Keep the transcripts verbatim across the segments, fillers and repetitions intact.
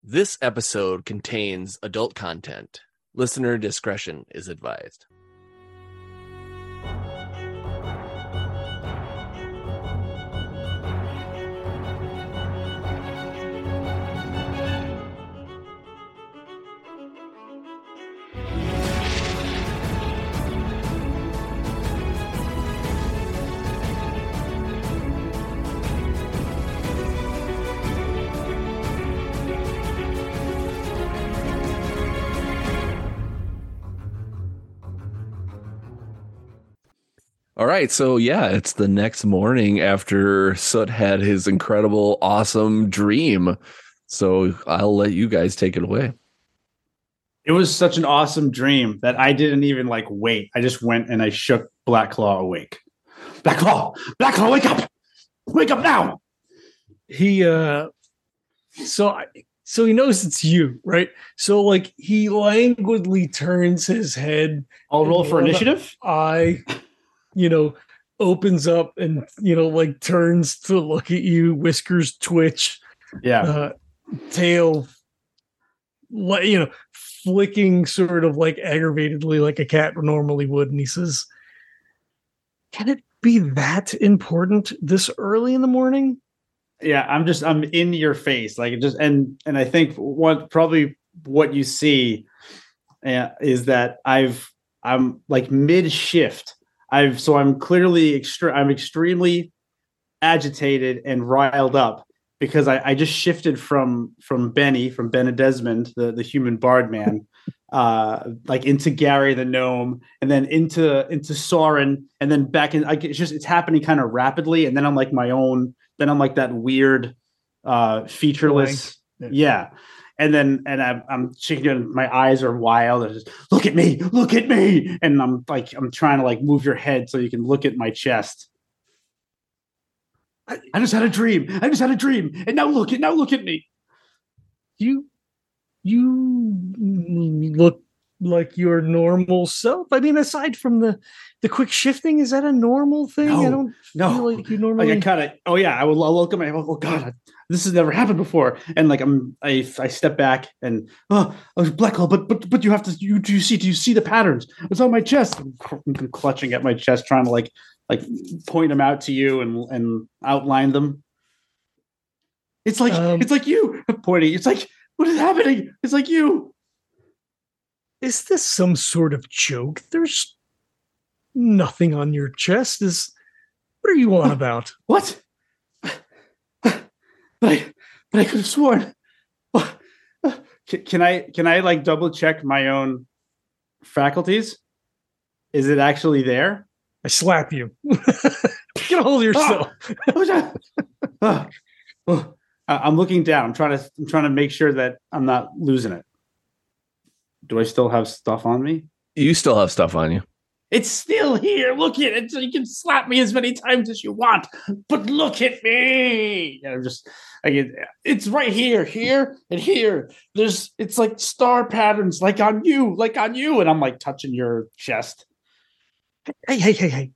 This episode contains adult content. Listener discretion is advised. All right, so yeah, it's the next morning after Soot had his incredible, awesome dream. So I'll let you guys take it away. It was such an awesome dream that I didn't even like wait. I just went and I shook Black Claw awake. Black Claw, Black Claw, wake up, wake up now. He uh, so I, so he knows it's you, right? So like he languidly turns his head. I'll roll for initiative. I. you know, opens up and, you know, like turns to look at you, whiskers twitch. Yeah. Uh, tail, you know, flicking sort of like aggravatedly like a cat normally would. And he says, can it be that important this early in the morning? Yeah, I'm just, I'm in your face. Like just, and, and I think what probably what you see uh, is that I've, I'm like mid shift. I've so I'm clearly extre- I'm extremely agitated and riled up because I, I just shifted from from Benny from Ben Desmond, the, the human bard man, uh, like into Gary the gnome, and then into into Soren, and then back in. Like, it's just it's happening kind of rapidly, and then I'm like my own. Then I'm like that weird, uh, featureless, yeah. yeah. And then, and I'm, I'm shaking. My eyes are wild. I just look at me, look at me, and I'm like, I'm trying to like move your head so you can look at my chest. I, I just had a dream. I just had a dream, and now look at now look at me. You, you look like your normal self. I mean, aside from the the quick shifting, is that a normal thing? No, I don't no. feel like you normally. Like I kind of. Oh yeah, I will. I'll look at my. Oh god. This has never happened before, and like I'm, I, I step back and oh, I was Black Hole, but but but you have to, you do you see, do you see the patterns? It's on my chest. I'm, I'm clutching at my chest, trying to like like point them out to you and and outline them. It's like um, it's like you pointing. It's like what is happening? It's like you. Is this some sort of joke? There's nothing on your chest. Is what are you on about? What? But I, but I could have sworn. Can, can I, can I like double check my own faculties? Is it actually there? I slap you. Get a hold of yourself. Oh, oh, oh. I'm looking down. I'm trying to, I'm trying to make sure that I'm not losing it. Do I still have stuff on me? You still have stuff on you. It's still here. Look at it. So you can slap me as many times as you want, but look at me. And I'm just, I get, it's right here, here, and here. There's, it's like star patterns, like on you, like on you. And I'm like touching your chest. Hey, hey, hey, hey.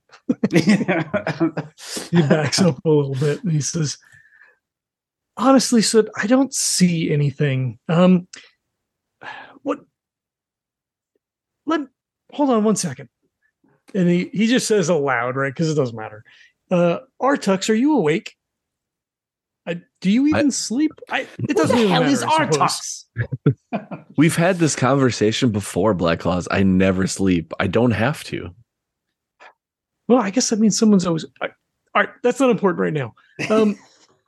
He backs up a little bit and he says, honestly, Soot, I don't see anything. Um, what? Let, hold on one second. And he, he just says aloud, right? Because it doesn't matter. Uh, Artux, are you awake? I, do you even I, sleep? I, it doesn't even matter. What the hell is Artux? We've had this conversation before, Black Claws. I never sleep. I don't have to. Well, I guess that means someone's always... All right, that's not important right now. Um,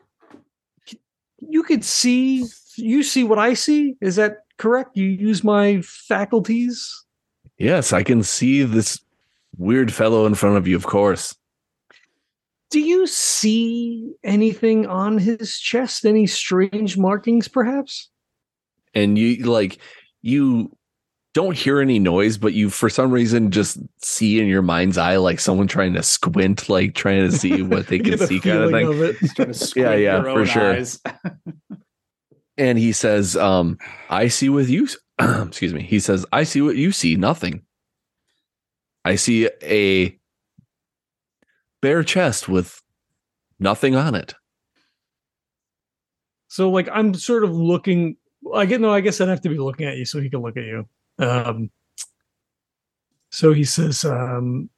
you could see... You see what I see? Is that correct? You use my faculties? Yes, I can see this weird fellow in front of you, of course. Do you see anything on his chest? Any strange markings, perhaps? And you, like, you don't hear any noise, but you, for some reason, just see in your mind's eye, like, someone trying to squint, like, trying to see what they can see kind of thing. Of it. Trying to squint yeah, yeah, your for own sure. Eyes. And he says, um, I see with you... excuse me. He says, I see what you see. Nothing. I see a bare chest with nothing on it. So, like, I'm sort of looking I get no. I guess I'd have to be looking at you so he can look at you. Um, so he says, um,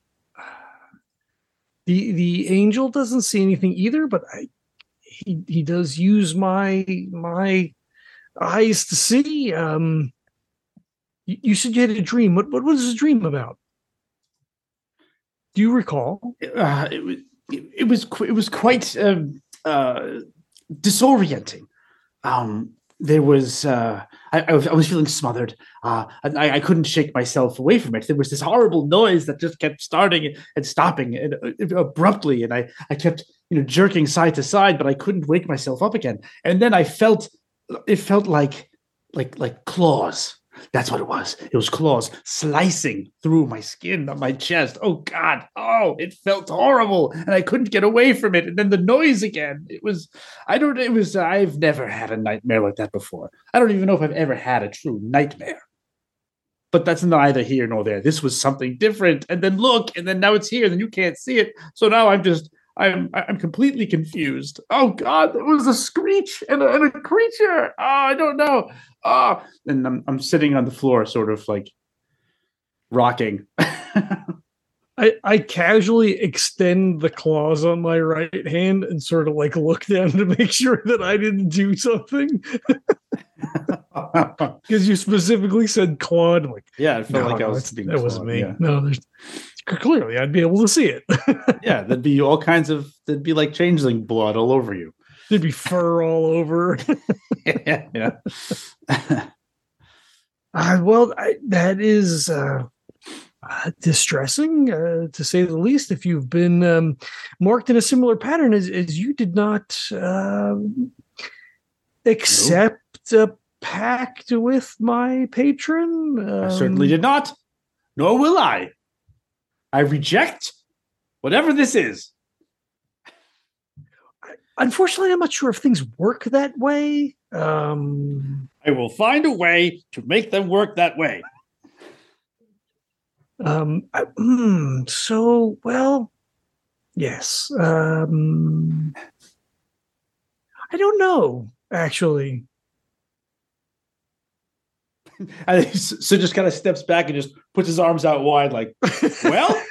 the the angel doesn't see anything either, but I, he he does use my my eyes to see. Um, you, you said you had a dream. What what was the dream about? Do you recall? Uh, it was it, it was qu- it was quite um, uh, disorienting. Um, there was uh, I, I was I was feeling smothered. Uh, and I, I couldn't shake myself away from it. There was this horrible noise that just kept starting and stopping and, uh, abruptly, and I I kept you know jerking side to side, but I couldn't wake myself up again. And then I felt it felt like like like claws. That's what it was. It was claws slicing through my skin on my chest. Oh God! Oh, it felt horrible, and I couldn't get away from it. And then the noise again. It was. I don't. It was. I've never had a nightmare like that before. I don't even know if I've ever had a true nightmare. But that's neither here nor there. This was something different. And then look, and then now it's here. Then you can't see it. So now I'm just. I'm I'm completely confused. Oh God, there was a screech and a, and a creature. Oh, I don't know. Oh, and I'm I'm sitting on the floor, sort of like rocking. I, I casually extend the claws on my right hand and sort of like look down to make sure that I didn't do something. Because you specifically said clawed. Like, yeah, it felt no, like I no, was being that wasn't clawed, me. yeah. No, there's clearly I'd be able to see it. Yeah, there'd be all kinds of there'd be like changeling blood all over you. There'd be fur all over. yeah, yeah. uh, well, I, that is uh, uh, distressing, uh, to say the least. If you've been um, marked in a similar pattern as, as you did not um, accept nope. a pact with my patron, um, I certainly did not. Nor will I. I reject whatever this is. Unfortunately, I'm not sure if things work that way. Um, I will find a way to make them work that way. Um, I, mm, so, well, yes. Um, I don't know, actually. And so just kind of steps back and just puts his arms out wide, like, well.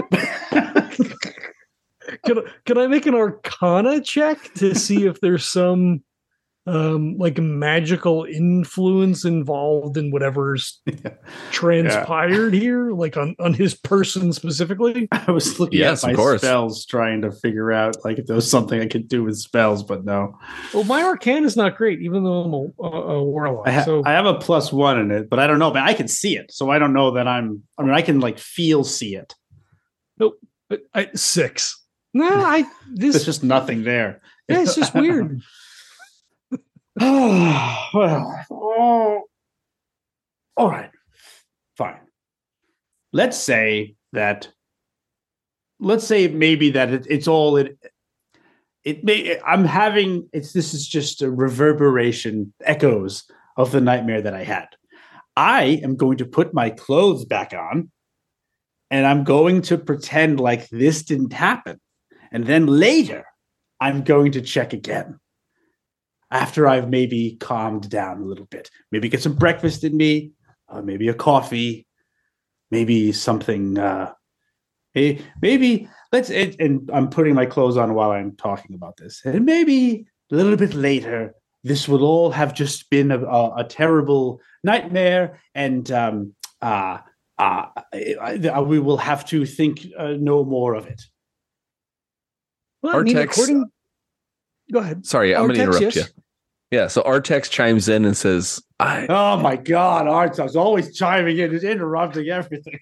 Can, can I make an Arcana check to see if there's some um, like magical influence involved in whatever's yeah. transpired yeah. here, like on, on his person specifically? I was looking yes, at my spells, trying to figure out like if there was something I could do with spells, but no. Well, my Arcana is not great, even though I'm a, a, a warlock. I, ha- so I have a plus one in it, but I don't know. But I can see it, so I don't know that I'm. I mean, I can like feel see it. Nope, I, six. No, I this there's just nothing there. Yeah, it's just weird. Oh, well, oh. All right, fine. Let's say that. Let's say maybe that it, it's all it. It may. I'm having. It's this is just a reverberation, echoes of the nightmare that I had. I am going to put my clothes back on, and I'm going to pretend like this didn't happen. And then later, I'm going to check again. After I've maybe calmed down a little bit. Maybe get some breakfast in me, uh, maybe a coffee, maybe something. Uh, maybe, let's, and, and I'm putting my clothes on while I'm talking about this. And maybe a little bit later, this will all have just been a, a, a terrible nightmare. And um, uh, uh, we will have to think uh, no more of it. Well, I mean, according... Go ahead. Sorry, I'm going to interrupt yes. you. Yeah, so Artex chimes in and says, I... Oh my God, Artex always chiming in and interrupting everything.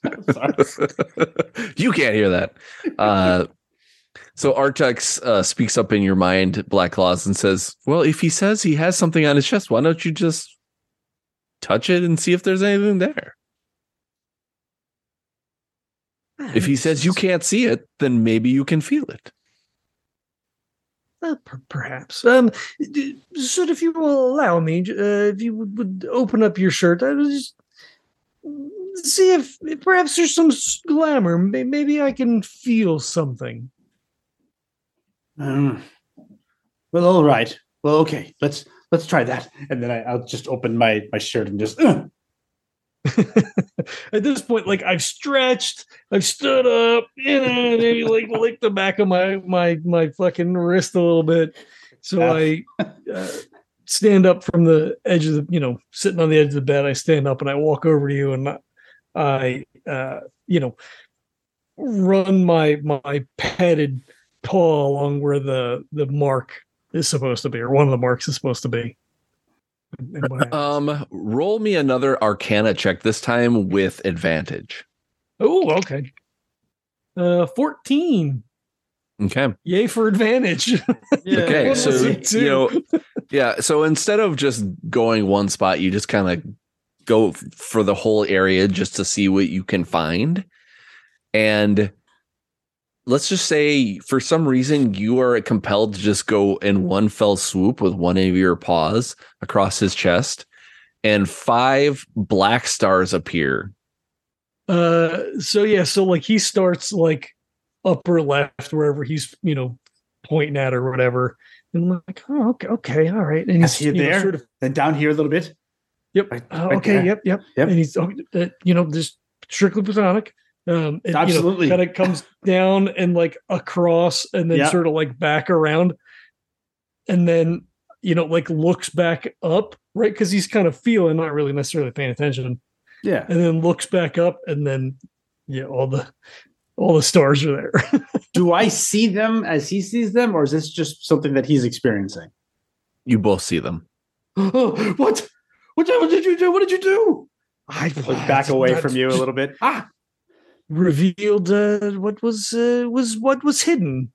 You can't hear that. Uh, so Artex uh, speaks up in your mind, Black Claws, and says, well, if he says he has something on his chest, why don't you just touch it and see if there's anything there? If he says you can't see it, then maybe you can feel it. Uh, per- perhaps. Um, so if you will allow me, uh, if you would, would open up your shirt, I would just see if, if perhaps there's some glamour. Maybe I can feel something. Um, well, all right. Well, okay. Let's let's try that. And then I, I'll just open my my shirt and just. Uh. At this point, like I've stretched, I've stood up, you know, maybe like lick the back of my my my fucking wrist a little bit. So I uh, stand up from the edge of the, you know, sitting on the edge of the bed. I stand up and I walk over to you and I, uh, you know, run my my padded paw along where the the mark is supposed to be, or one of the marks is supposed to be. Um, roll me another Arcana check, this time with advantage. Oh, okay. Uh, fourteen. Okay. Yay for advantage. Yeah. Okay, What so was it, you know, yeah. So instead of just going one spot, you just kind of go f- for the whole area just to see what you can find. And let's just say, for some reason, you are compelled to just go in one fell swoop with one of your paws across his chest, and five black stars appear. Uh, so yeah, so like he starts like upper left wherever he's, you know, pointing at or whatever, and I'm like, oh, okay, okay, all right, and Is he's he you know, there? sort of, Then down here a little bit. yep, Right- uh, right okay, there. yep, yep, Yep. and he's, oh, uh, you know, just strictly platonic. Um, and, Absolutely. you know, kind of comes down and like across, and then Yeah. sort of like back around, and then you know, like looks back up, right? Because he's kind of feeling, not really necessarily paying attention, Yeah. and then looks back up, and then yeah, all the all the stars are there. Do I see them as he sees them, or is this just something that he's experiencing? You both see them. Oh, what? What did you do? What did you do? I Like back away from you a little bit. Ah, revealed uh, what was uh, was what was hidden.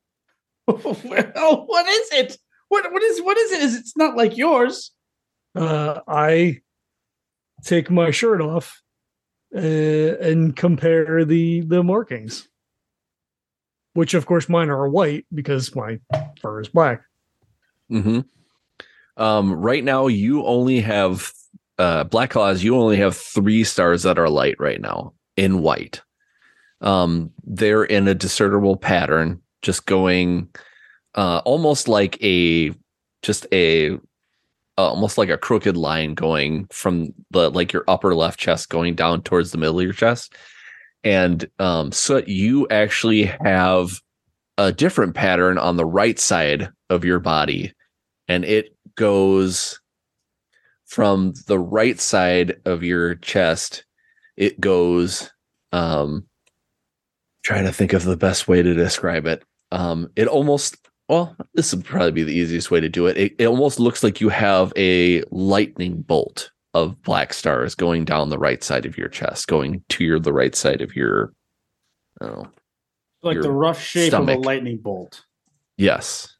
well, what is it? What what is what is it? Is it's not like yours? Uh, I take my shirt off uh, and compare the the markings, which of course mine are white because my fur is black. Mm-hmm. Um, right now, you only have uh, Black Claws. You only have three stars that are light right now in white. Um, they're in a discernible pattern, just going uh, almost like a just a uh, almost like a crooked line going from the like your upper left chest going down towards the middle of your chest. And um, so you actually have a different pattern on the right side of your body, and it goes from the right side of your chest. It goes um trying to think of the best way to describe it. Um, it almost, well, this would probably be the easiest way to do it. It, it almost looks like you have a lightning bolt of black stars going down the right side of your chest, going to your the right side of your. Oh, Like Your the rough shape of stomach. a lightning bolt. yes.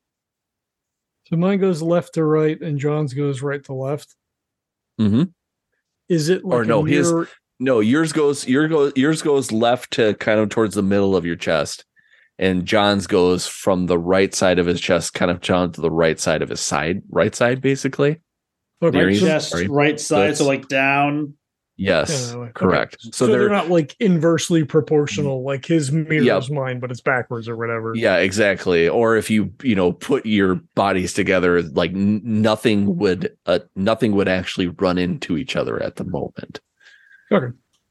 So mine goes left to right, and John's goes right to left. Mm-hmm. Is it like Or no, a his- mirror? No, yours goes your goes yours goes left to kind of towards the middle of your chest, and John's goes from the right side of his chest, kind of down to the right side of his side, right side, basically. Okay, There Right he so, is. chest, Sorry. right side, so That's- like down. Yes, Yeah, okay. correct. so So, they're, they're, not like inversely proportional, like his mirrors Yep. mine, but it's backwards or whatever. yeah, exactly. Or if you you know put your bodies together, like n- nothing would uh, nothing would actually run into each other at the moment. Okay.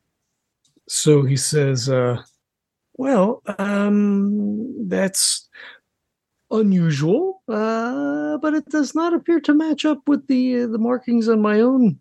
So he says, uh, well, um, that's unusual, uh, but it does not appear to match up with the uh, the markings on my own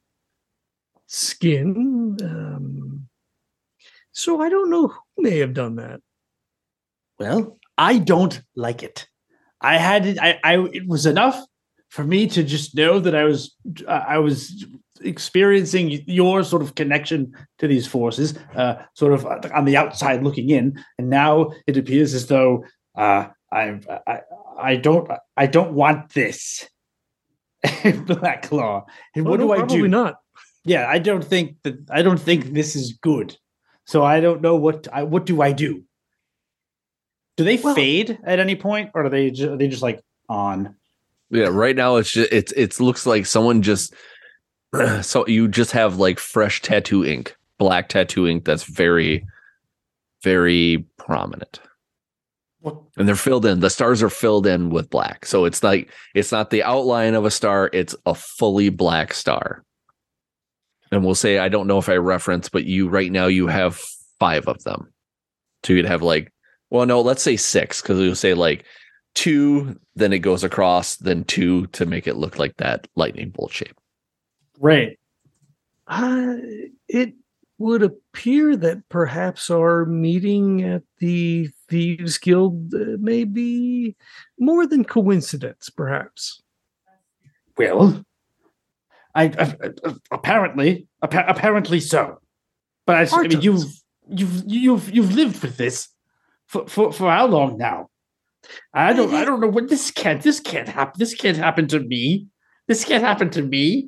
skin. Um, so I don't know who may have done that. Well, I don't like it. I had it. I, I. It was enough for me to just know that I was. Uh, I was experiencing your sort of connection to these forces, uh, sort of on the outside looking in, and now it appears as though uh, I, I. I don't. I don't want this. Black Claw. And Oh, what no, do I probably do? not. Yeah, I don't think that. I don't think this is good. So I don't know what. I, what do I do? Do they Well- fade at any point, or are they? Just, are they just like on? Yeah, right now it's just it's it looks like someone just so you just have like fresh tattoo ink, black tattoo ink that's very, very prominent. And they're filled in. The stars are filled in with black. So it's like it's not the outline of a star, it's a fully black star. And we'll say, I don't know if I reference, but you right now you have five of them. So you'd have like, well, no, let's say six, because we'll say like two, then it goes across, then two to make it look like that lightning bolt shape. Right. Uh, it would appear that perhaps our meeting at the Thieves Guild uh, may be more than coincidence, perhaps. Well, I, I, I apparently, appa- apparently so. But I, I mean, you've you've you've you've lived with this for, for, for how long now? I don't I don't know what this can't this can't happen. This can't happen to me. This can't happen to me.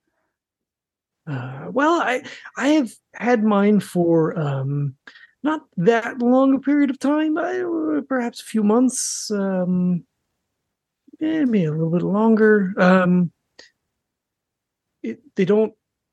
Uh, well, I I have had mine for um, not that long a period of time, I, perhaps a few months, um, maybe a little bit longer. Um, it, they don't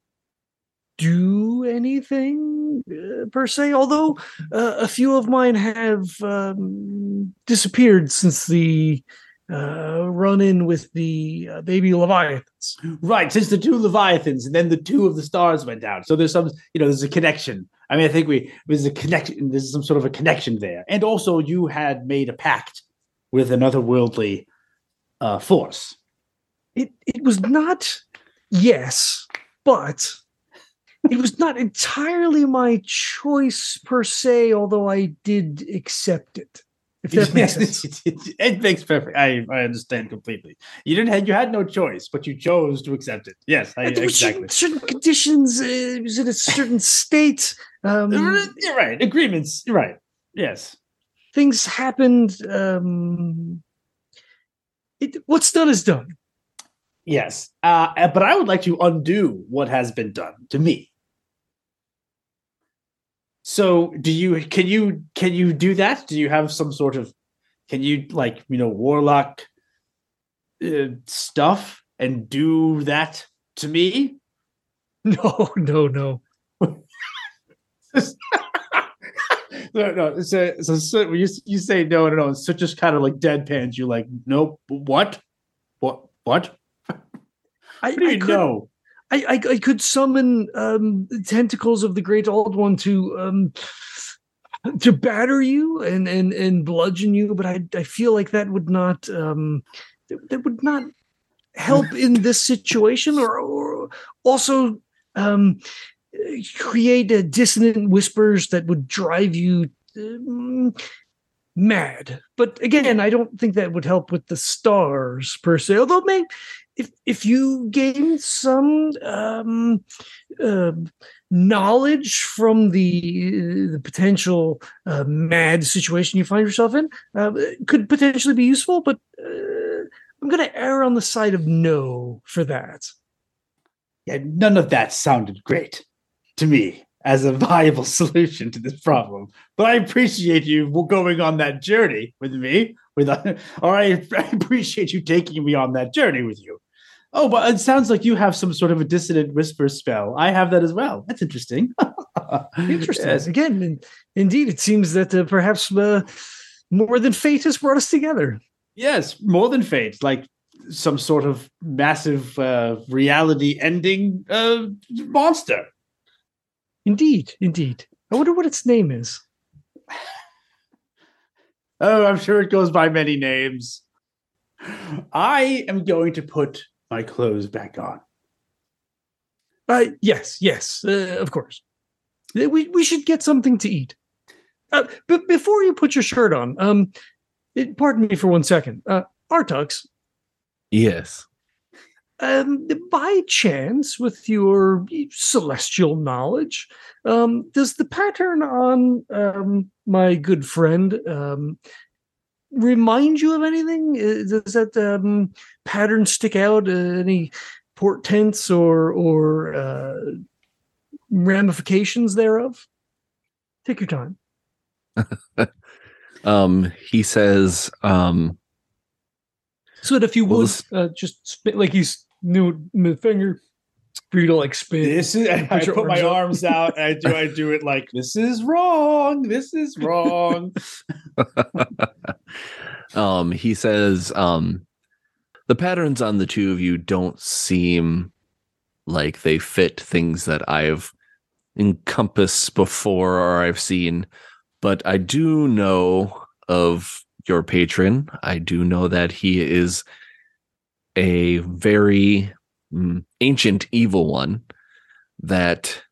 do anything uh, per se, although uh, a few of mine have um, disappeared since the uh, run-in with the uh, baby Leviathans. Right, since the two Leviathans and then the two of the stars went down. So there's some, you know, there's a connection. I mean, I think we there's a connection. There's some sort of a connection there. And also, you had made a pact with an otherworldly uh, force. It it was not, yes, but it was not entirely my choice per se, although I did accept it. If that makes sense. it, it makes perfect. I, I understand completely. You didn't have you had no choice, but you chose to accept it. Yes, I, there exactly. Certain, certain conditions. Uh, it was in a certain state. Um, You're right. Agreements. You're right. Yes. Things happened. Um, it, what's done is done. Yes, uh, but I would like to undo what has been done to me. So, do you? Can you? Can you do that? Do you have some sort of? Can you like you know warlock uh, stuff and do that to me? No, no, no. no, no. So, so, so when you you say no, no, no, it's just kind of like deadpans. You're like, nope. What? What? What? I, what do you I could, know? I, I I could summon um, tentacles of the Great Old One to um, to batter you and, and, and bludgeon you, but I I feel like that would not um, that, that would not help in this situation, or, or also um, create a dissonant whispers that would drive you um, mad. But again, I don't think that would help with the stars per se. Although maybe if if you gain some um, uh, knowledge from the the potential uh, mad situation you find yourself in, uh, it could potentially be useful. But uh, I'm going to err on the side of no for that. Yeah, none of that sounded great to me as a viable solution to this problem. But I appreciate you going on that journey with me. With or I, I appreciate you taking me on that journey with you. Oh, but it sounds like you have some sort of a dissonant whisper spell. I have that as well. That's interesting. Interesting. Yes. Again, in, indeed, it seems that uh, perhaps uh, more than fate has brought us together. Yes, more than fate, like some sort of massive uh, reality-ending uh, monster. Indeed, indeed. I wonder what its name is. Oh, I'm sure it goes by many names. I am going to put my clothes back on. Uh, yes, yes, uh, of course. Uh, We we should get something to eat. Uh, but before you put your shirt on, um, it, pardon me for one second. Uh, Artux, Yes. um, by chance, with your celestial knowledge, um, does the pattern on um, my good friend um, remind you of anything? Uh, Does that um, pattern stick out? Uh, any portents or or uh, ramifications thereof? Take your time. um, he says, um, So that if you well, would this- uh, just spit like he's new with finger, For you to like spin. This is. I Put your put my arms arms up. out, and I do. I do it like this is wrong. This is wrong. um, he says, um, the patterns on the two of you don't seem like they fit things that I've encompassed before or I've seen, but I do know of your patron. I do know that he is a very mm, ancient evil one that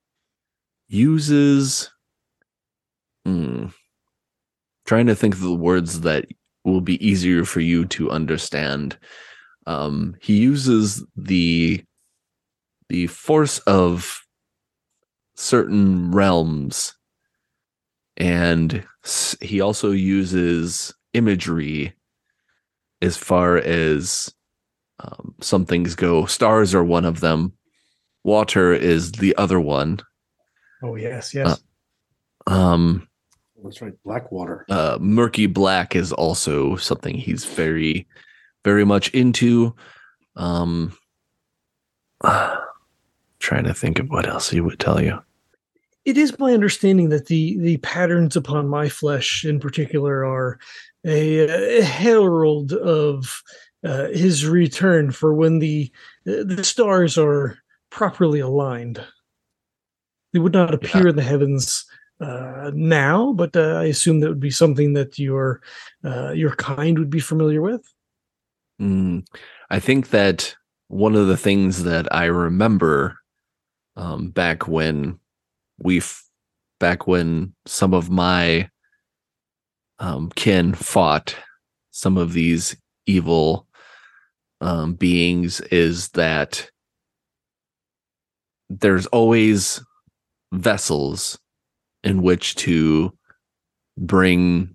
uses mm, trying to think of the words that will be easier for you to understand. Um, he uses the the force of certain realms, and s- he also uses imagery as far as um, some things go. Stars are one of them. Water is the other one. Oh yes, yes. Uh, um, That's right. Blackwater. uh, murky black is also something he's very, very much into. Um, trying to think of what else he would tell you. It is my understanding that the the patterns upon my flesh, in particular, are a, a herald of uh, his return for when the the stars are properly aligned. They would not appear Yeah. in the heavens uh, now, but uh, I assume that would be something that your uh, your kind would be familiar with. Mm, I think that one of the things that I remember um, back when we, f- back when some of my um, kin fought some of these evil um, beings is that there's always vessels in which to bring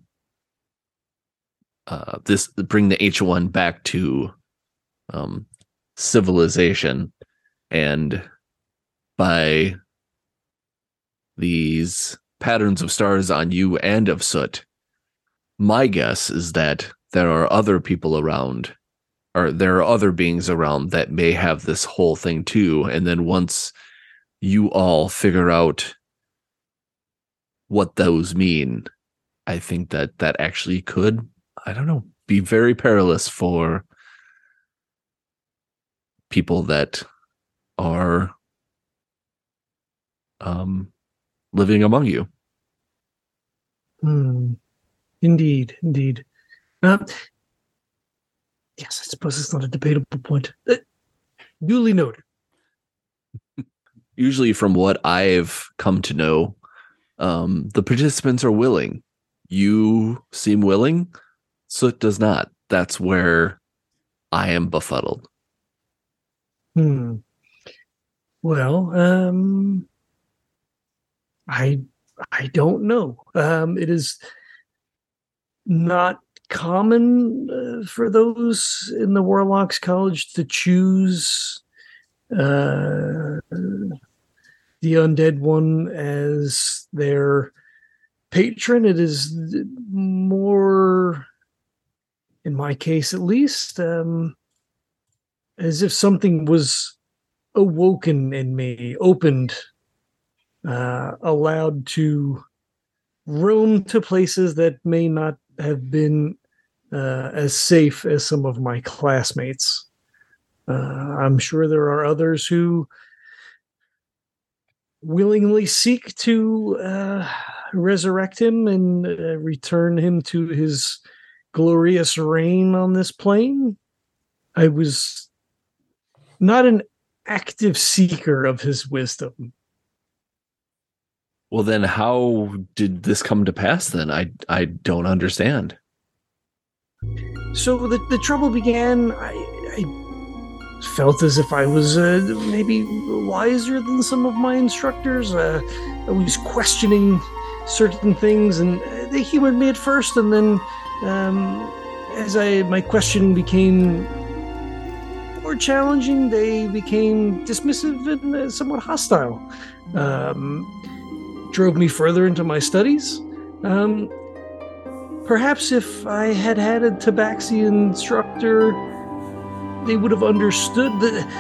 uh, this, bring the H one back to um, civilization, and by these patterns of stars on you and of Soot, my guess is that there are other people around, or there are other beings around that may have this whole thing too. And then once you all figure out what those mean, I think that that actually could, I don't know, be very perilous for people that are um, living among you. Hmm. Indeed, indeed. Uh, yes, I suppose it's not a debatable point. Uh, duly noted. Usually, from what I've come to know, um, the participants are willing. You seem willing. Soot does not. That's where I am befuddled. Hmm. Well, um, I I don't know. Um, it is not common uh, for those in the Warlocks College to choose uh, the undead one as their patron. It is more, in my case at least, um, as if something was awoken in me, opened, uh, allowed to roam to places that may not have been uh, as safe as some of my classmates. Uh, I'm sure there are others who willingly seek to uh, resurrect him and uh, return him to his glorious reign on this plane. I was not an active seeker of his wisdom. Well, then how did this come to pass then? I I don't understand. So the, the trouble began. I, I felt as if I was uh, maybe wiser than some of my instructors. Uh, I was questioning certain things, and they humored me at first, and then um, as I my questioning became more challenging, they became dismissive and uh, somewhat hostile. Um, drove me further into my studies. Um, perhaps if I had had a Tabaxi instructor, they would have understood that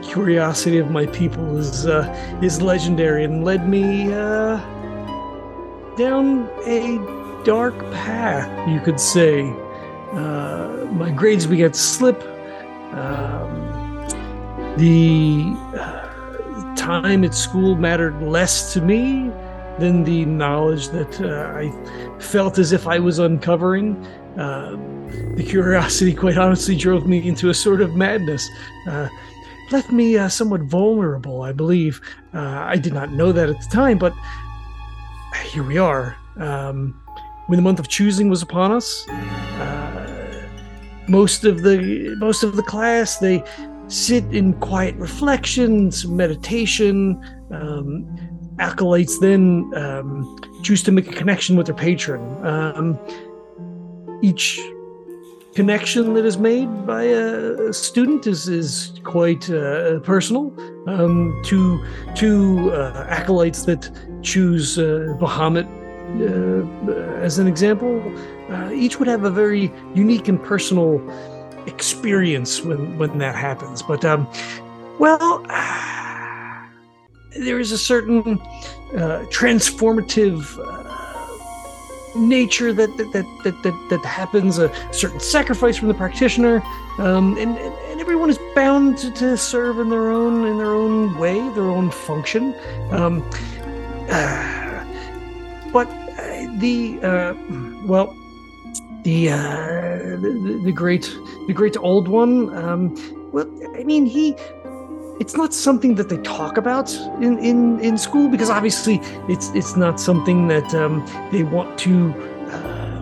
curiosity of my people is uh, is legendary and led me uh, down a dark path, you could say. Uh, my grades began to slip. Um, the uh, time at school mattered less to me than the knowledge that uh, I felt as if I was uncovering. Uh, the curiosity, quite honestly, drove me into a sort of madness. Uh, left me uh, somewhat vulnerable, I believe. Uh, I did not know that at the time, but here we are. Um, when the month of choosing was upon us, uh, most of the most of the class, they sit in quiet reflection, some meditation. Um, acolytes then um, choose to make a connection with their patron. Um, each connection that is made by a student is is quite uh, personal. Um, two two uh, acolytes that choose uh, Bahamut uh, as an example, uh, each would have a very unique and personal experience when when that happens. But um, well, uh, there is a certain uh, transformative uh, nature that that, that that that that happens. A certain sacrifice from the practitioner, um, and, and everyone is bound to, to serve in their own in their own way, their own function. Um, uh, but uh, the uh, well. The, uh, the the great the great old one. Um, well, I mean, he. It's not something that they talk about in, in, in school because obviously it's it's not something that um, they want to. Uh,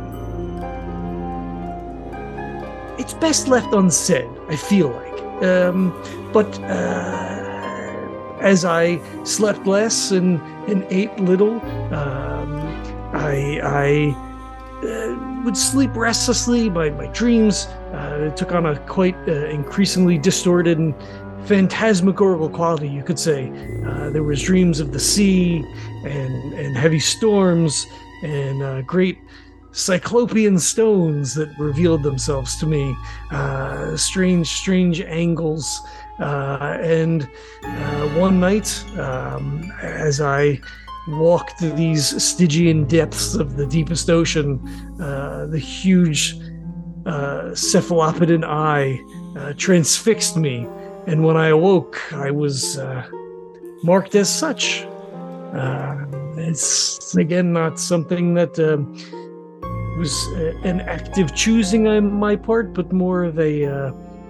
it's best left unsaid. I feel like, um, but uh, as I slept less and and ate little, um, I I. Uh, would sleep restlessly. My, my dreams uh, took on a quite uh, increasingly distorted and phantasmagorical quality, you could say. Uh, there was dreams of the sea and, and heavy storms and uh, great cyclopean stones that revealed themselves to me. Uh, strange, strange angles. Uh, and uh, one night, um, as I walked through these Stygian depths of the deepest ocean, uh, the huge uh, cephalopodin eye uh, transfixed me, and when I awoke, I was uh, marked as such. Uh, it's, again, not something that uh, was uh, an active choosing on my part, but more of a uh,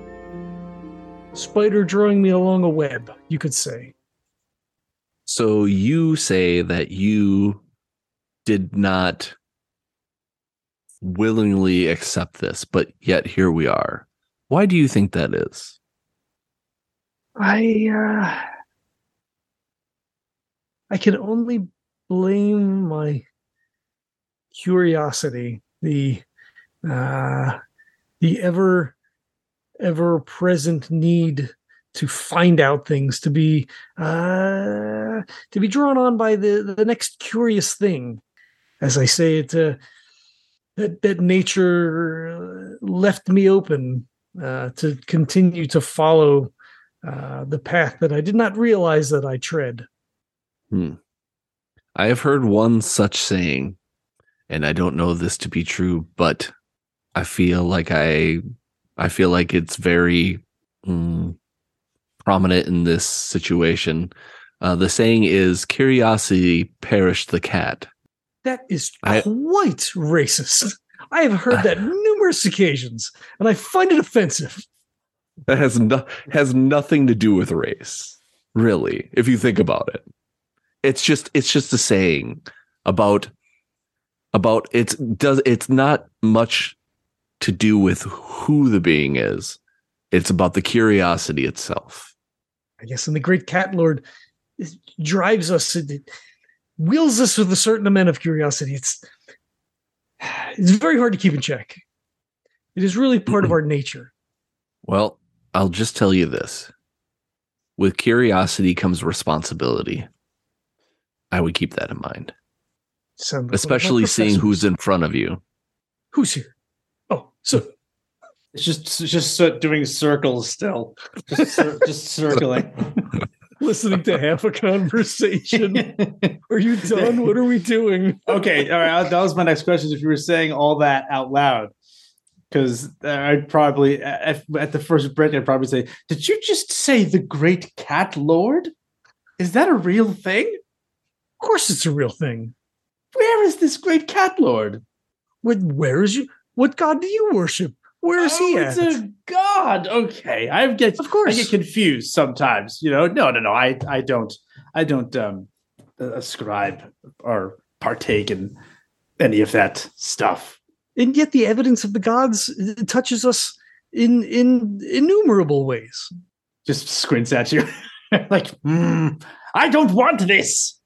spider drawing me along a web, you could say. So you say that you did not willingly accept this, but yet here we are. Why do you think that is? I uh, I can only blame my curiosity, the uh, the ever ever present need to find out things, to be uh, to be drawn on by the, the next curious thing. As I say, it uh, that that nature left me open uh, to continue to follow uh, the path that I did not realize that I tread. Hmm. I have heard one such saying, and I don't know this to be true, but I feel like I I feel like it's very mm, prominent in this situation. Uh, the saying is, curiosity perished the cat. That is I, quite racist. I have heard that numerous occasions, and I find it offensive. That has no, has nothing to do with race, really, if you think about it. It's just it's just a saying about about it's does it's not much to do with who the being is. It's about the curiosity itself. I guess, and the great cat lord drives us, it wheels us with a certain amount of curiosity. It's it's very hard to keep in check. It is really part of our nature. Well, I'll just tell you this. With curiosity comes responsibility. I would keep that in mind. Like especially seeing who's in front of you. Who's here? Oh, so It's just it's just so- doing circles still, just cir- just circling. Listening to half a conversation. Are you done? What are we doing? Okay, all right. That was my next question. If you were saying all that out loud, because I'd probably at, at the first break, I'd probably say, "Did you just say the Great Cat Lord? Is that a real thing? Of course, it's a real thing. Where is this Great Cat Lord? Where, where is you? What god do you worship? Where is oh, he it's at? a god. Okay, I get Of course. I get confused sometimes. You know, no, no, no. I I don't I don't um, ascribe or partake in any of that stuff. And yet, the evidence of the gods touches us in in innumerable ways. Just squints at you, like, mm, I don't want this.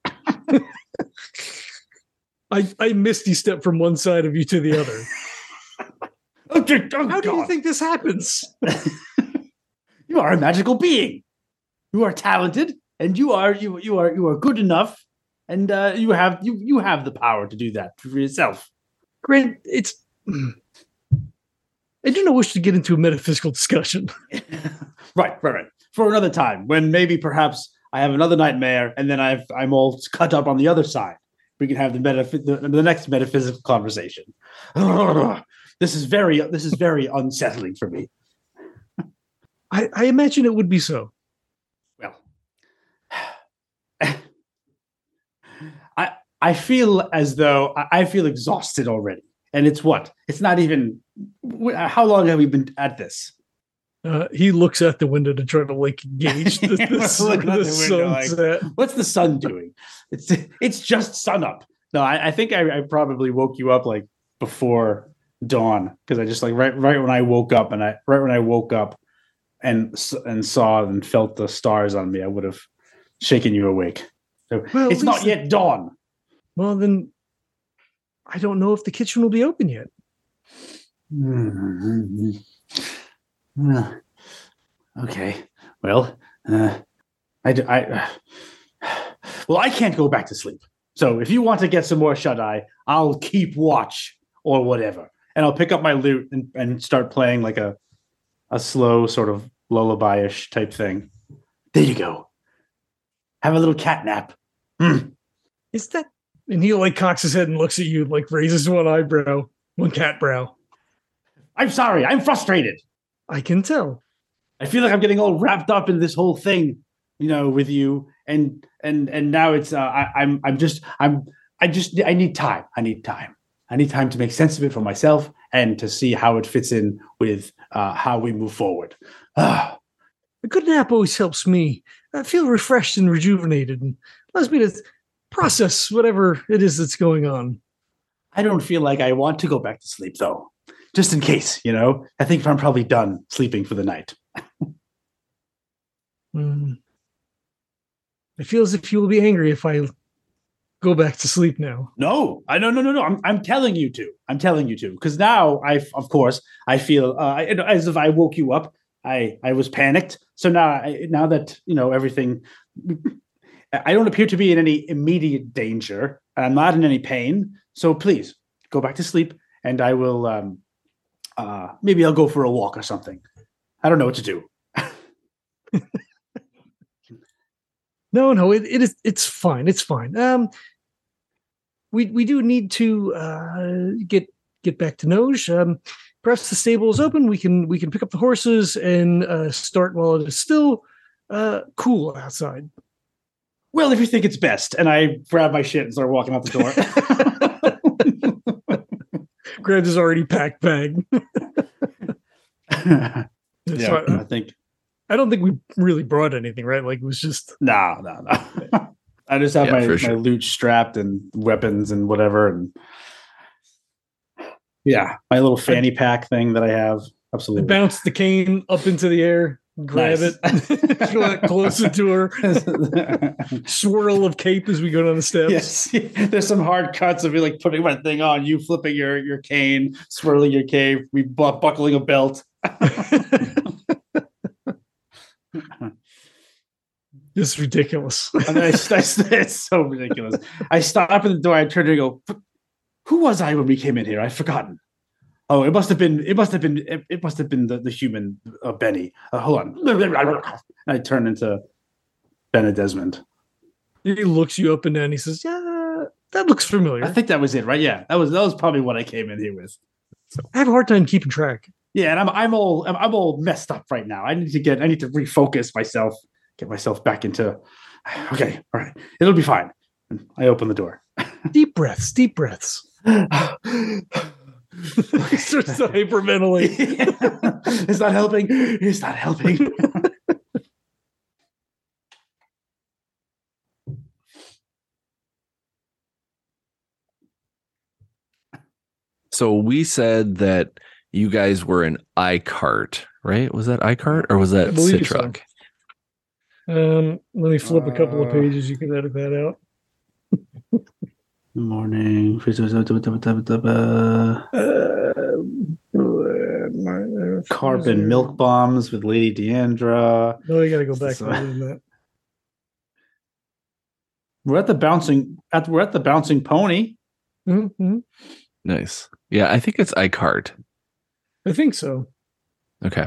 I I misty step from one side of you to the other. Oh, dear, oh, How do you God. think this happens? You are a magical being. You are talented, and you are you you are you are good enough, and uh, you have you you have the power to do that for yourself. Grant, it's. I do not wish to get into a metaphysical discussion. Right, right, right. For another time, when maybe perhaps I have another nightmare, and then I've I'm all cut up on the other side. We can have the metaph- the, the next metaphysical conversation. This is very this is very unsettling for me. I, I imagine it would be so. Well, I I feel as though I feel exhausted already, and it's what it's not even. How long have we been at this? Uh, he looks at the window to try to like gauge the, the, Looking the, out the the window, like, sunset. What's the sun doing? It's it's just sun up. No, I, I think I, I probably woke you up like before dawn because I just like right right when I woke up and I right when I woke up and and saw and felt the stars on me, I would have shaken you awake. So Well, it's at not least yet dawn. Well, then I don't know if the kitchen will be open yet. Mm-hmm. Uh, okay. Well, uh, I, do- I uh, well, I can't go back to sleep. So if you want to get some more shut eye, I'll keep watch or whatever, and I'll pick up my lute and, and start playing like a a slow sort of lullaby-ish type thing. There you go. Have a little cat nap. Mm. Is that? And he like cocks his head and looks at you, like raises one eyebrow, one cat brow. I'm sorry. I'm frustrated. I can tell. I feel like I'm getting all wrapped up in this whole thing, you know, with you, and and and now it's uh, I, I'm I'm just I'm I just I need time. I need time. I need time to make sense of it for myself and to see how it fits in with uh, how we move forward. Ah, A good nap always helps me. I feel refreshed and rejuvenated, and allows me to process whatever it is that's going on. I don't feel like I want to go back to sleep though, just in case, you know. I think I'm probably done sleeping for the night. Mm. I feel as if you will be angry if I go back to sleep now. No, I no no no no. I'm I'm telling you to. I'm telling you to because now I of course I feel uh, I, as if I woke you up. I I was panicked. So now I, now that you know everything, I don't appear to be in any immediate danger. I'm not in any pain. So please go back to sleep, and I will. Um, uh, maybe I'll go for a walk or something. I don't know what to do. No, no, it, it is. It's fine. It's fine. Um, we we do need to uh, get get back to Noj. Um, perhaps the stable is open. We can we can pick up the horses and uh, start while it is still uh, cool outside. Well, if you think it's best, and I grab my shit and start walking out the door. Grabs his already packed bag. yeah, So I, I think. I don't think we really brought anything, right? Like it was just No, no, no. I just have Yeah, my, for my sure. loot strapped and weapons and whatever. And yeah, my little fanny pack thing that I have. Absolutely. bounce the cane up into the air, grab Nice. it, throw it closer to her, swirl of cape as we go down the steps. Yes, there's some hard cuts of me like putting my thing on, you flipping your your cane, swirling your cape, we bu- buckling a belt. It's ridiculous. And then I, I, it's so ridiculous. I stop at the door, I turn and go, who was I when we came in here? I've forgotten. Oh, it must have been. It must have been. It, it must have been the, the human uh, Benny. Uh, hold on. And I turn into Benny Desmond. He looks you up and down. He says, "Yeah, that looks familiar." I think that was it, right? Yeah, that was that was probably what I came in here with. So I have a hard time keeping track. Yeah, and I'm I'm all I'm, I'm all messed up right now. I need to get I need to refocus myself, get myself back into. Okay, all right, it'll be fine. And I open the door. Deep breaths, deep breaths. He starts to hyperventilate. It's not helping. It's not helping. So we said that you guys were in iCart, right? Was that iCart or was that Citruck? So. Um, let me flip a couple of pages. You can edit that out. Good morning. Uh, Carbon milk bombs with Lady Deandra. No, you got to go back further than that. We're at the bouncing. At we're at the bouncing pony. Mm-hmm. Nice. Yeah, I think it's iCart. I think so. Okay.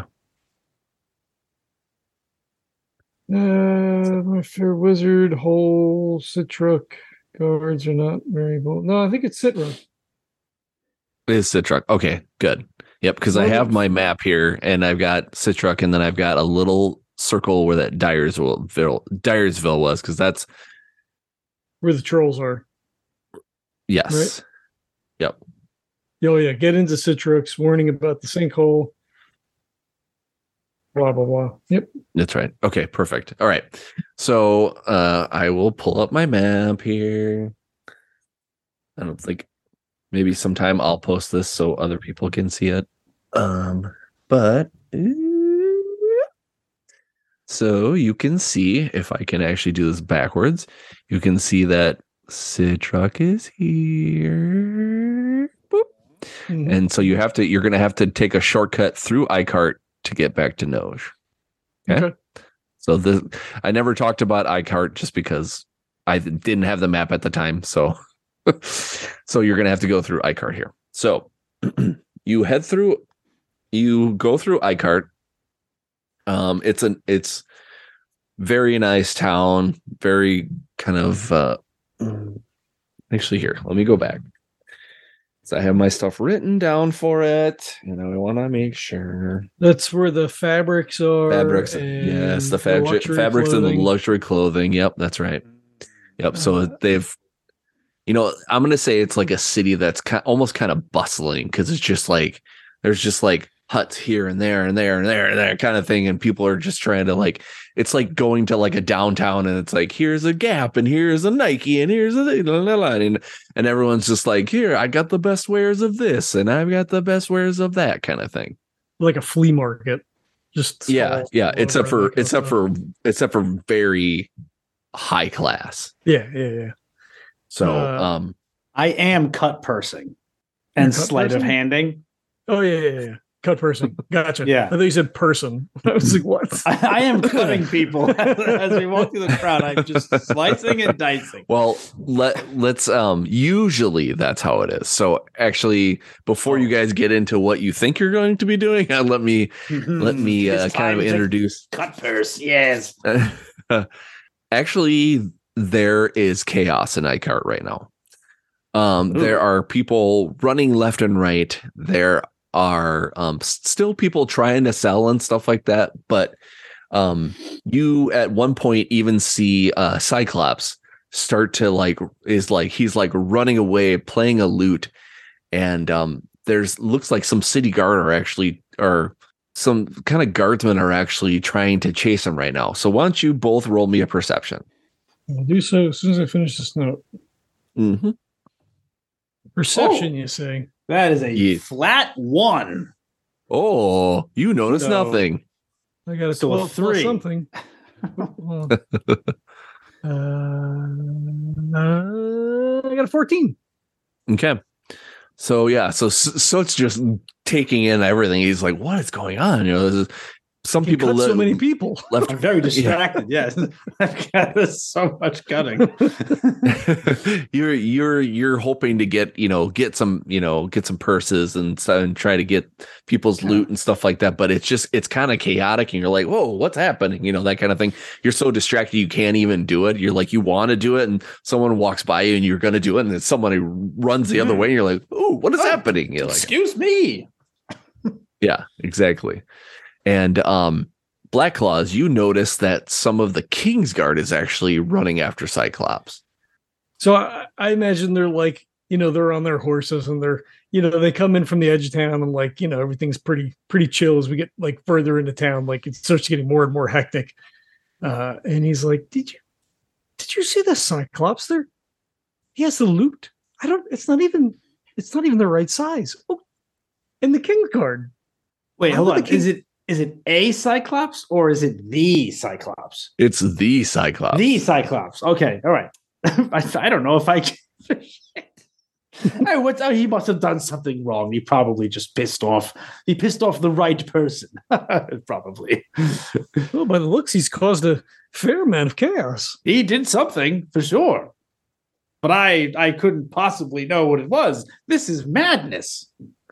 Uh, my fair wizard, whole Citruck cards are not variable. No, I think it's Citruck. It is Citruck. Okay, good. Yep, because I have my map here, and I've got Citruck, and then I've got a little circle where that Dyersville, Dyersville was, because that's where the trolls are. Yes. Right? Yep. Oh yeah, get into Citruck's warning about the sinkhole. Blah blah blah. Yep. That's right. Okay, perfect. All right. So uh I will pull up my map here. I don't think maybe sometime I'll post this so other people can see it. Um, but so you can see, if I can actually do this backwards, you can see that Citruck is here. Boop. Mm-hmm. And so you have to, you're going to have to take a shortcut through iCart to get back to Noge. Okay? Okay. So this, I never talked about iCart just because I didn't have the map at the time. So, so you're going to have to go through iCart here. So you head through, you go through iCart. Um, it's an, it's very nice town, very kind of, uh, actually here, let me go back. So I have my stuff written down for it, and I want to make sure. That's where the fabrics are. Fabrics, yes, the fabric, the fabrics clothing. And the luxury clothing. Yep, that's right. Yep. So uh, they've, you know, I'm gonna say it's like a city that's kind, almost kind of bustling because it's just like there's just like huts here and there and there and there and there kind of thing, and people are just trying to like. It's like going to like a downtown and it's like, here's a Gap and here's a Nike and here's a and, and everyone's just like, here, I got the best wares of this and I've got the best wares of that kind of thing. Like a flea market. Just yeah, yeah. Except for except for except for very high class. Yeah, yeah, yeah. So uh, um I am cut pursing and sleight pursing? of handing. Oh yeah, yeah, yeah. Cut person. Gotcha. Yeah. I thought you said person. I was like, what? I, I am cutting people as we walk through the crowd. I'm just slicing and dicing. Well, let, let's, um, usually that's how it is. So actually, before you guys get into what you think you're going to be doing, uh, let me, let me uh, kind of introduce. Cut purse. Yes. Actually, there is chaos in iCart right now. Um, Ooh. There are people running left and right. There are um still people trying to sell and stuff like that, but um you at one point even see uh Cyclops start to like is like he's like running away playing a lute, and um there's looks like some city guard are actually or some kind of guardsmen are actually trying to chase him right now. So why don't you both roll me a perception? I'll do so as soon as I finish this note. Mm-hmm. Perception, oh. you say? That is a yeah. flat one. Oh, you notice so, nothing. I got a so twelve a three. something. uh, uh, I got a fourteen. Okay. So yeah, so so it's just taking in everything. He's like, "What is going on?" You know, this is, some Can people cut li- so many people. left. I'm very distracted. Yes, I've got so much cutting. you're you're you're hoping to get you know get some you know get some purses and so- and try to get people's loot and stuff like that, but it's just it's kind of chaotic and you're like, whoa, what's happening, you know, that kind of thing. You're so distracted you can't even do it. You're like, you want to do it and someone walks by you and you're going to do it and then someone who runs the other way and you're like, oh, what is Oh, happening? You're like, Excuse me. yeah, exactly. And um Black Claws, you notice that some of the Kingsguard is actually running after Cyclops. So I, I imagine they're like, you know, they're on their horses and they're, you know, they come in from the edge of town and like, you know, everything's pretty, pretty chill as we get like further into town. Like it starts getting more and more hectic. Uh, and he's like, did you, did you see the Cyclops there? He has the loot. I don't, it's not even, it's not even the right size. Oh, and the Kingsguard. Wait, Why hold would on. the king- Is it is it a Cyclops or is it the Cyclops? It's the Cyclops. The Cyclops. Okay, all right. I, I don't know if I can. I, what, oh, he must have done something wrong. He probably just pissed off. He pissed off the right person. Probably. Oh, by the looks, he's caused a fair amount of chaos. He did something for sure. But I I couldn't possibly know what it was. This is madness.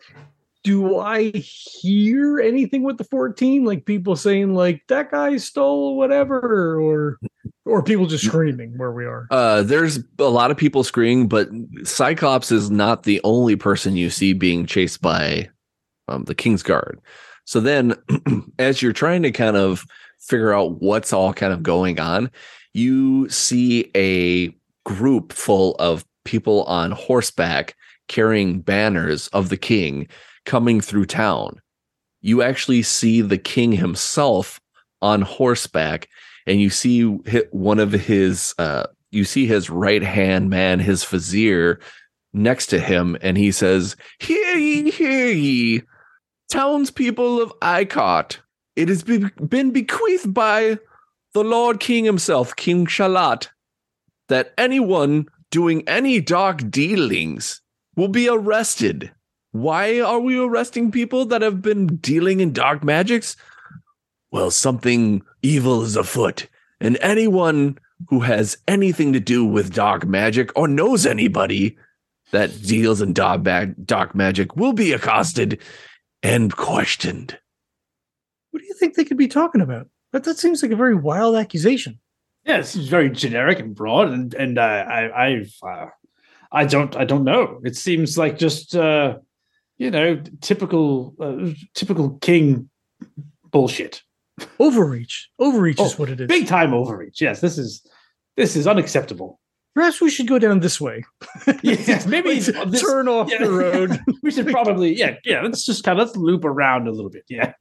Do I hear anything with the fourteen? Like people saying like that guy stole whatever, or or people just screaming where we are? Uh, there's a lot of people screaming, but Cyclops is not the only person you see being chased by um, the Kingsguard. So then, as you're trying to kind of figure out what's all kind of going on, you see a group full of people on horseback carrying banners of the king coming through town. You actually see the king himself on horseback, and you see one of his uh you see his right hand man, his vizier, next to him, and he says, "Hear ye, hear ye, townspeople of Icot. It has be- been bequeathed by the Lord King himself, King Shalat, that anyone doing any dark dealings will be arrested." Why are we arresting people that have been dealing in dark magics? Well, something evil is afoot, and anyone who has anything to do with dark magic or knows anybody that deals in dark, mag- dark magic will be accosted and questioned. What do you think they could be talking about? That that seems like a very wild accusation. Yeah, this is very generic and broad, and and uh, I I've uh, I don't I don't know. It seems like just uh, you know typical uh, typical king bullshit. Overreach. Overreach Oh, is what it is. Big time overreach. Yes, this is this is unacceptable. Perhaps we should go down this way. Yes, maybe Like, this- turn off yeah. the road. We should probably yeah yeah. Let's just kind of let's loop around a little bit. Yeah.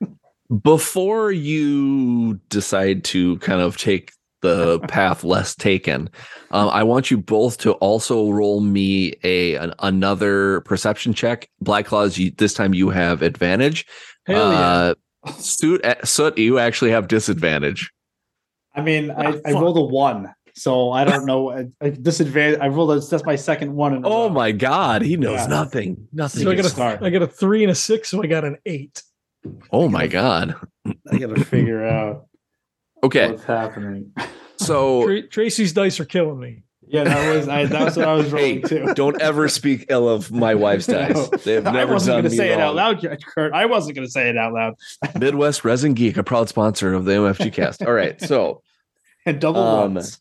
Before you decide to kind of take the path less taken, um, I want you both to also roll me a an, another perception check. Black Claws, you, this time you have advantage. Hell yeah. Uh, Soot, Soot, you actually have disadvantage. I mean, I, Ah, I fuck. rolled a one, so I don't know. I, I disadvantage. I rolled a, that's my second one. In a Oh row. my God, he knows Yeah. nothing. Nothing. So I got, start. a, I got a three and a six, so I got an eight. Oh my God. I got to figure out Okay, what's happening. so Tra- Tracy's dice are killing me. Yeah, that was I, that was what I was hey, rolling too. don't ever speak ill of my wife's dice. No, They've I never wasn't done going to me say it out wrong. loud, Kurt. I wasn't going to say it out loud. Midwest Resin Geek, a proud sponsor of the M F G cast. All right, so And double Um, ones.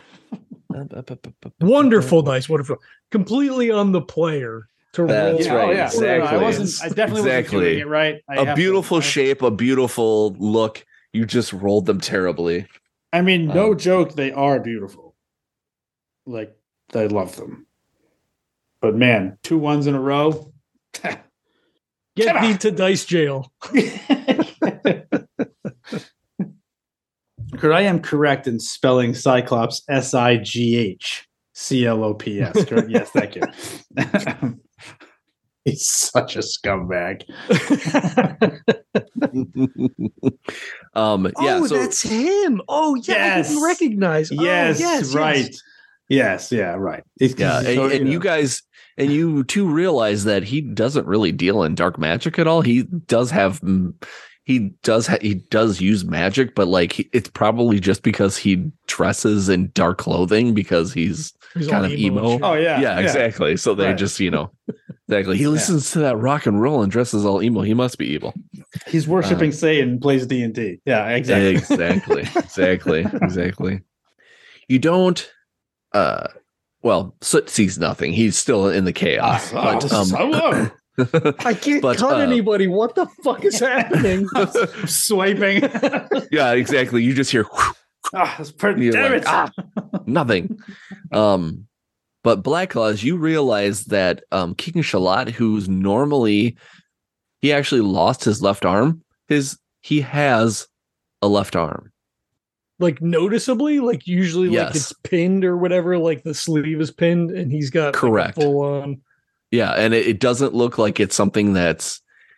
Wonderful dice. Wonderful. Completely on the player to That's roll. right, Oh, yeah. exactly. I wasn't. I definitely Exactly. wasn't doing it right. I have a to- beautiful I- shape, a beautiful look. You just rolled them terribly. I mean, no Um, joke. They are beautiful. Like I love them. But man, two ones in a row. Get Come me on. to dice jail. Kurt, I am correct in spelling Cyclops S I G H C L O P S. Correct? Yes, thank you. He's such a scumbag. um, yeah, oh, so that's him. Oh, yeah. I Yes. didn't recognize. Oh, Yes, yes, right. yes. Yes, yeah, right. It's, yeah, and, so, and you know. guys and you too realize that he doesn't really deal in dark magic at all. He does have mm, he does ha- he does use magic, but like he, it's probably just because he dresses in dark clothing because he's, He's kind all of emo and emo. shit. Oh yeah, yeah, exactly. So they Right. just, you know, exactly. He listens to that rock and roll and dresses all emo. He must be evil. He's worshiping Uh, Satan, plays D and D. Yeah, exactly. Exactly. Exactly. Exactly. You don't. Uh, well, Soot sees nothing. He's still in the chaos. Ah, but, oh, um, so- I can't But, cut uh, anybody. What the fuck is happening? swiping. yeah, exactly. You just hear whew, Ah, that's per- You're damn like, it. "Ah." nothing. Um, but Black Claws, you realize that um, King Shalat, who's normally he actually lost his left arm. His he has a left arm. Like noticeably, like usually, like Yes. it's pinned or whatever. Like the sleeve is pinned, and he's got Correct. like, full on. Yeah, and it, it doesn't look like it's something that's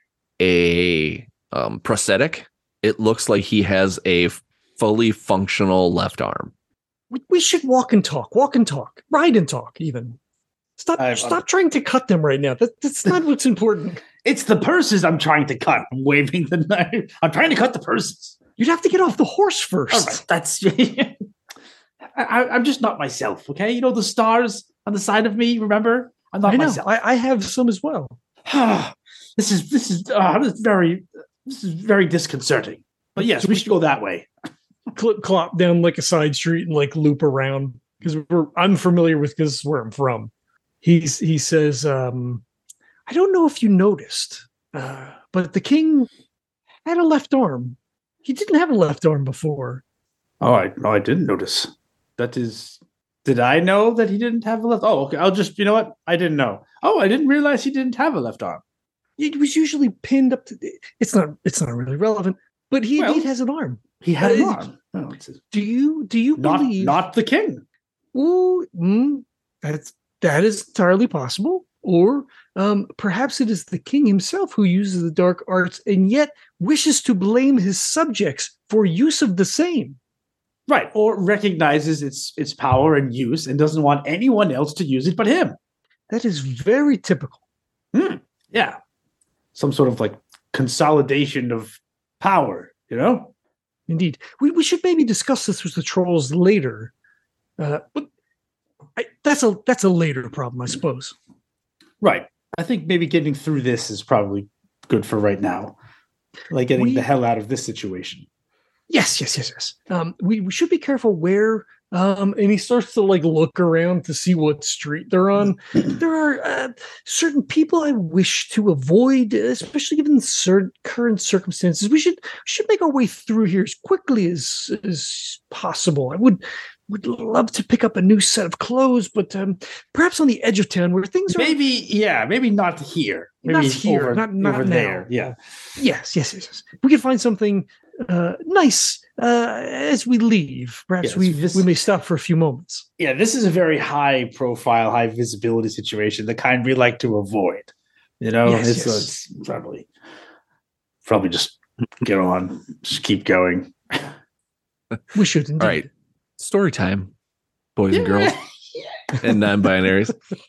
a um, prosthetic. It looks like he has a fully functional left arm. We, we should walk and talk, walk and talk, ride and talk. Even stop, I've- stop trying to cut them right now. That, that's not what's important. It's the purses I'm trying to cut. I'm waving the knife. I'm trying to cut the purses. You'd have to get off the horse first. All right, that's. I, I, I'm just not myself. Okay, you know the stars on the side of me. Remember, I'm not I know. myself. I, I have some as well. this is this is uh, this is very this is very disconcerting. But yes, we should go that way. Clip clop down like a side street and like loop around because we're I'm familiar with because it's where I'm from. He's he says, um, I don't know if you noticed, uh, but the king had a left arm. He didn't have a left arm before. Oh, I no, I didn't notice. That is. Did I know that he didn't have a left? Oh, okay. I'll just. You know what? I didn't know. Oh, I didn't realize he didn't have a left arm. It was usually pinned up to. It's not. It's not really relevant. But he Well, indeed has an arm. He had an Uh, arm. No, it's Do you? Do you not believe? not the king. Ooh, mm, that's that is entirely possible. Or um, perhaps it is the king himself who uses the dark arts and yet wishes to blame his subjects for use of the same. Right, or recognizes its its power and use and doesn't want anyone else to use it but him. That is very typical. Yeah. Some sort of like consolidation of power, you know? Indeed. We, we should maybe discuss this with the trolls later. Uh, but I, that's a that's a later problem, I suppose. Right. I think maybe getting through this is probably good for right now. Like getting We- the hell out of this situation. Yes, yes, yes, yes. Um, we, we should be careful where. Um, and he starts to like look around to see what street they're on. There are uh, certain people I wish to avoid, especially given certain current circumstances. We should should make our way through here as quickly as as possible. I would would love to pick up a new set of clothes, but um, perhaps on the edge of town where things are. Maybe, yeah, maybe not here. Maybe Not here, over, not- not over now. there. Yeah. Yes, yes, yes, yes. We can find something uh, nice uh, as we leave. Perhaps Yes, we this- we may stop for a few moments. Yeah, this is a very high profile, high visibility situation, the kind we like to avoid. You know, Yes, it's, yes. it's probably probably just get on, just keep going. We should indeed. All right. Story time, boys and girls and non-binaries.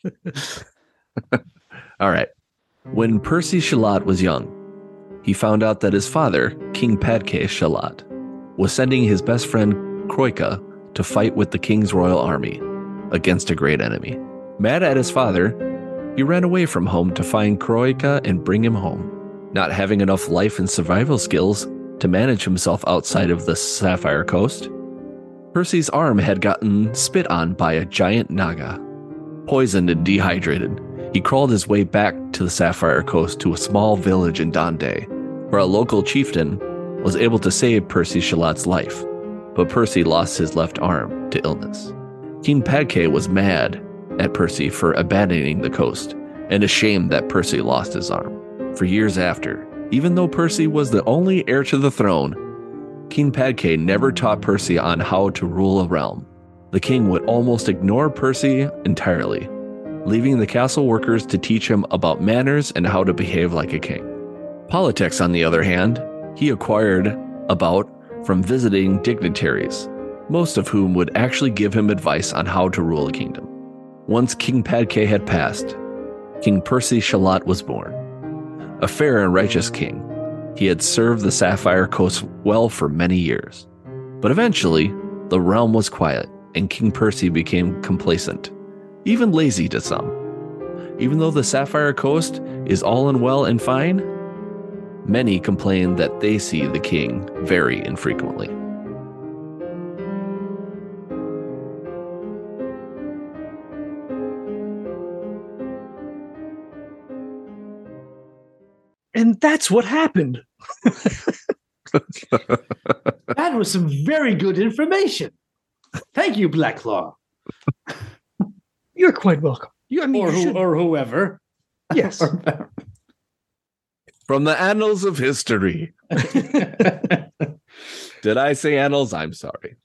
All right. When Percy Shalat was young, he found out that his father, King Padke Shalat, was sending his best friend Kroika to fight with the king's royal army against a great enemy. Mad at his father, he ran away from home to find Kroika and bring him home, not having enough life and survival skills to manage himself outside of the Sapphire Coast. Percy's arm had gotten spit on by a giant naga. Poisoned and dehydrated, he crawled his way back to the Sapphire Coast to a small village in Dande, where a local chieftain was able to save Percy Shalat's life, but Percy lost his left arm to illness. King Padke was mad at Percy for abandoning the coast, and ashamed that Percy lost his arm. For years after, even though Percy was the only heir to the throne, King Padke never taught Percy on how to rule a realm. The king would almost ignore Percy entirely, leaving the castle workers to teach him about manners and how to behave like a king. Politics, on the other hand, he acquired about from visiting dignitaries, most of whom would actually give him advice on how to rule a kingdom. Once King Padke had passed, King Percy Shalat was born, a fair and righteous king, He had served the Sapphire Coast well for many years. But eventually, the realm was quiet, and King Percy became complacent, even lazy to some. Even though the Sapphire Coast is all and well and fine, many complain that they see the king very infrequently. And that's what happened. That was some very good information. Thank you, Blacklaw. You're quite welcome. You, I mean, Or, you who, should- or whoever. yes. From the annals of history. Did I say annals? I'm sorry.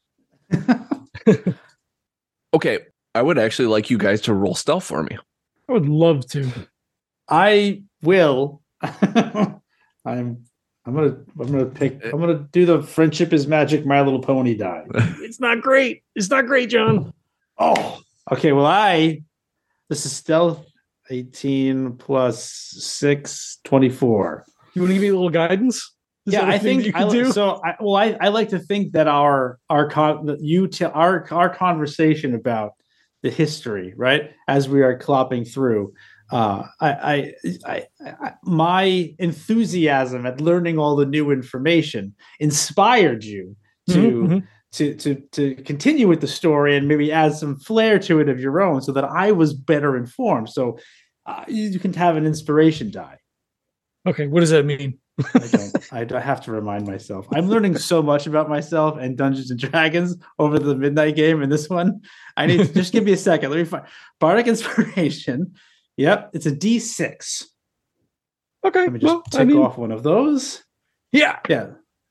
Okay, I would actually like you guys to roll stealth for me. I would love to. I will. I'm. I'm gonna. I'm gonna pick. I'm gonna do the friendship is magic. My Little Pony die. It's not great. It's not great, John. Oh. Okay. Well, I. This is stealth. eighteen plus six, twenty-four. You want to give me a little guidance? Is Yeah, that a I thing think you I can do. so. I, well, I, I like to think that our our con that you t- our our conversation about the history, right, as we are clopping through, uh, I, I, I, I my enthusiasm at learning all the new information inspired you to Mhm, mhm. to to to continue with the story and maybe add some flair to it of your own, so that I was better informed. So uh, you, you can have an inspiration die. Okay, what does that mean? I don't. I don't have to remind myself. I'm learning so much about myself and Dungeons and Dragons over the midnight game and this one. I need to just give me a second. Let me find Bardic Inspiration. Yep, it's a D six. Okay, Let me just well, tick I mean, off one of those. yeah, Yeah.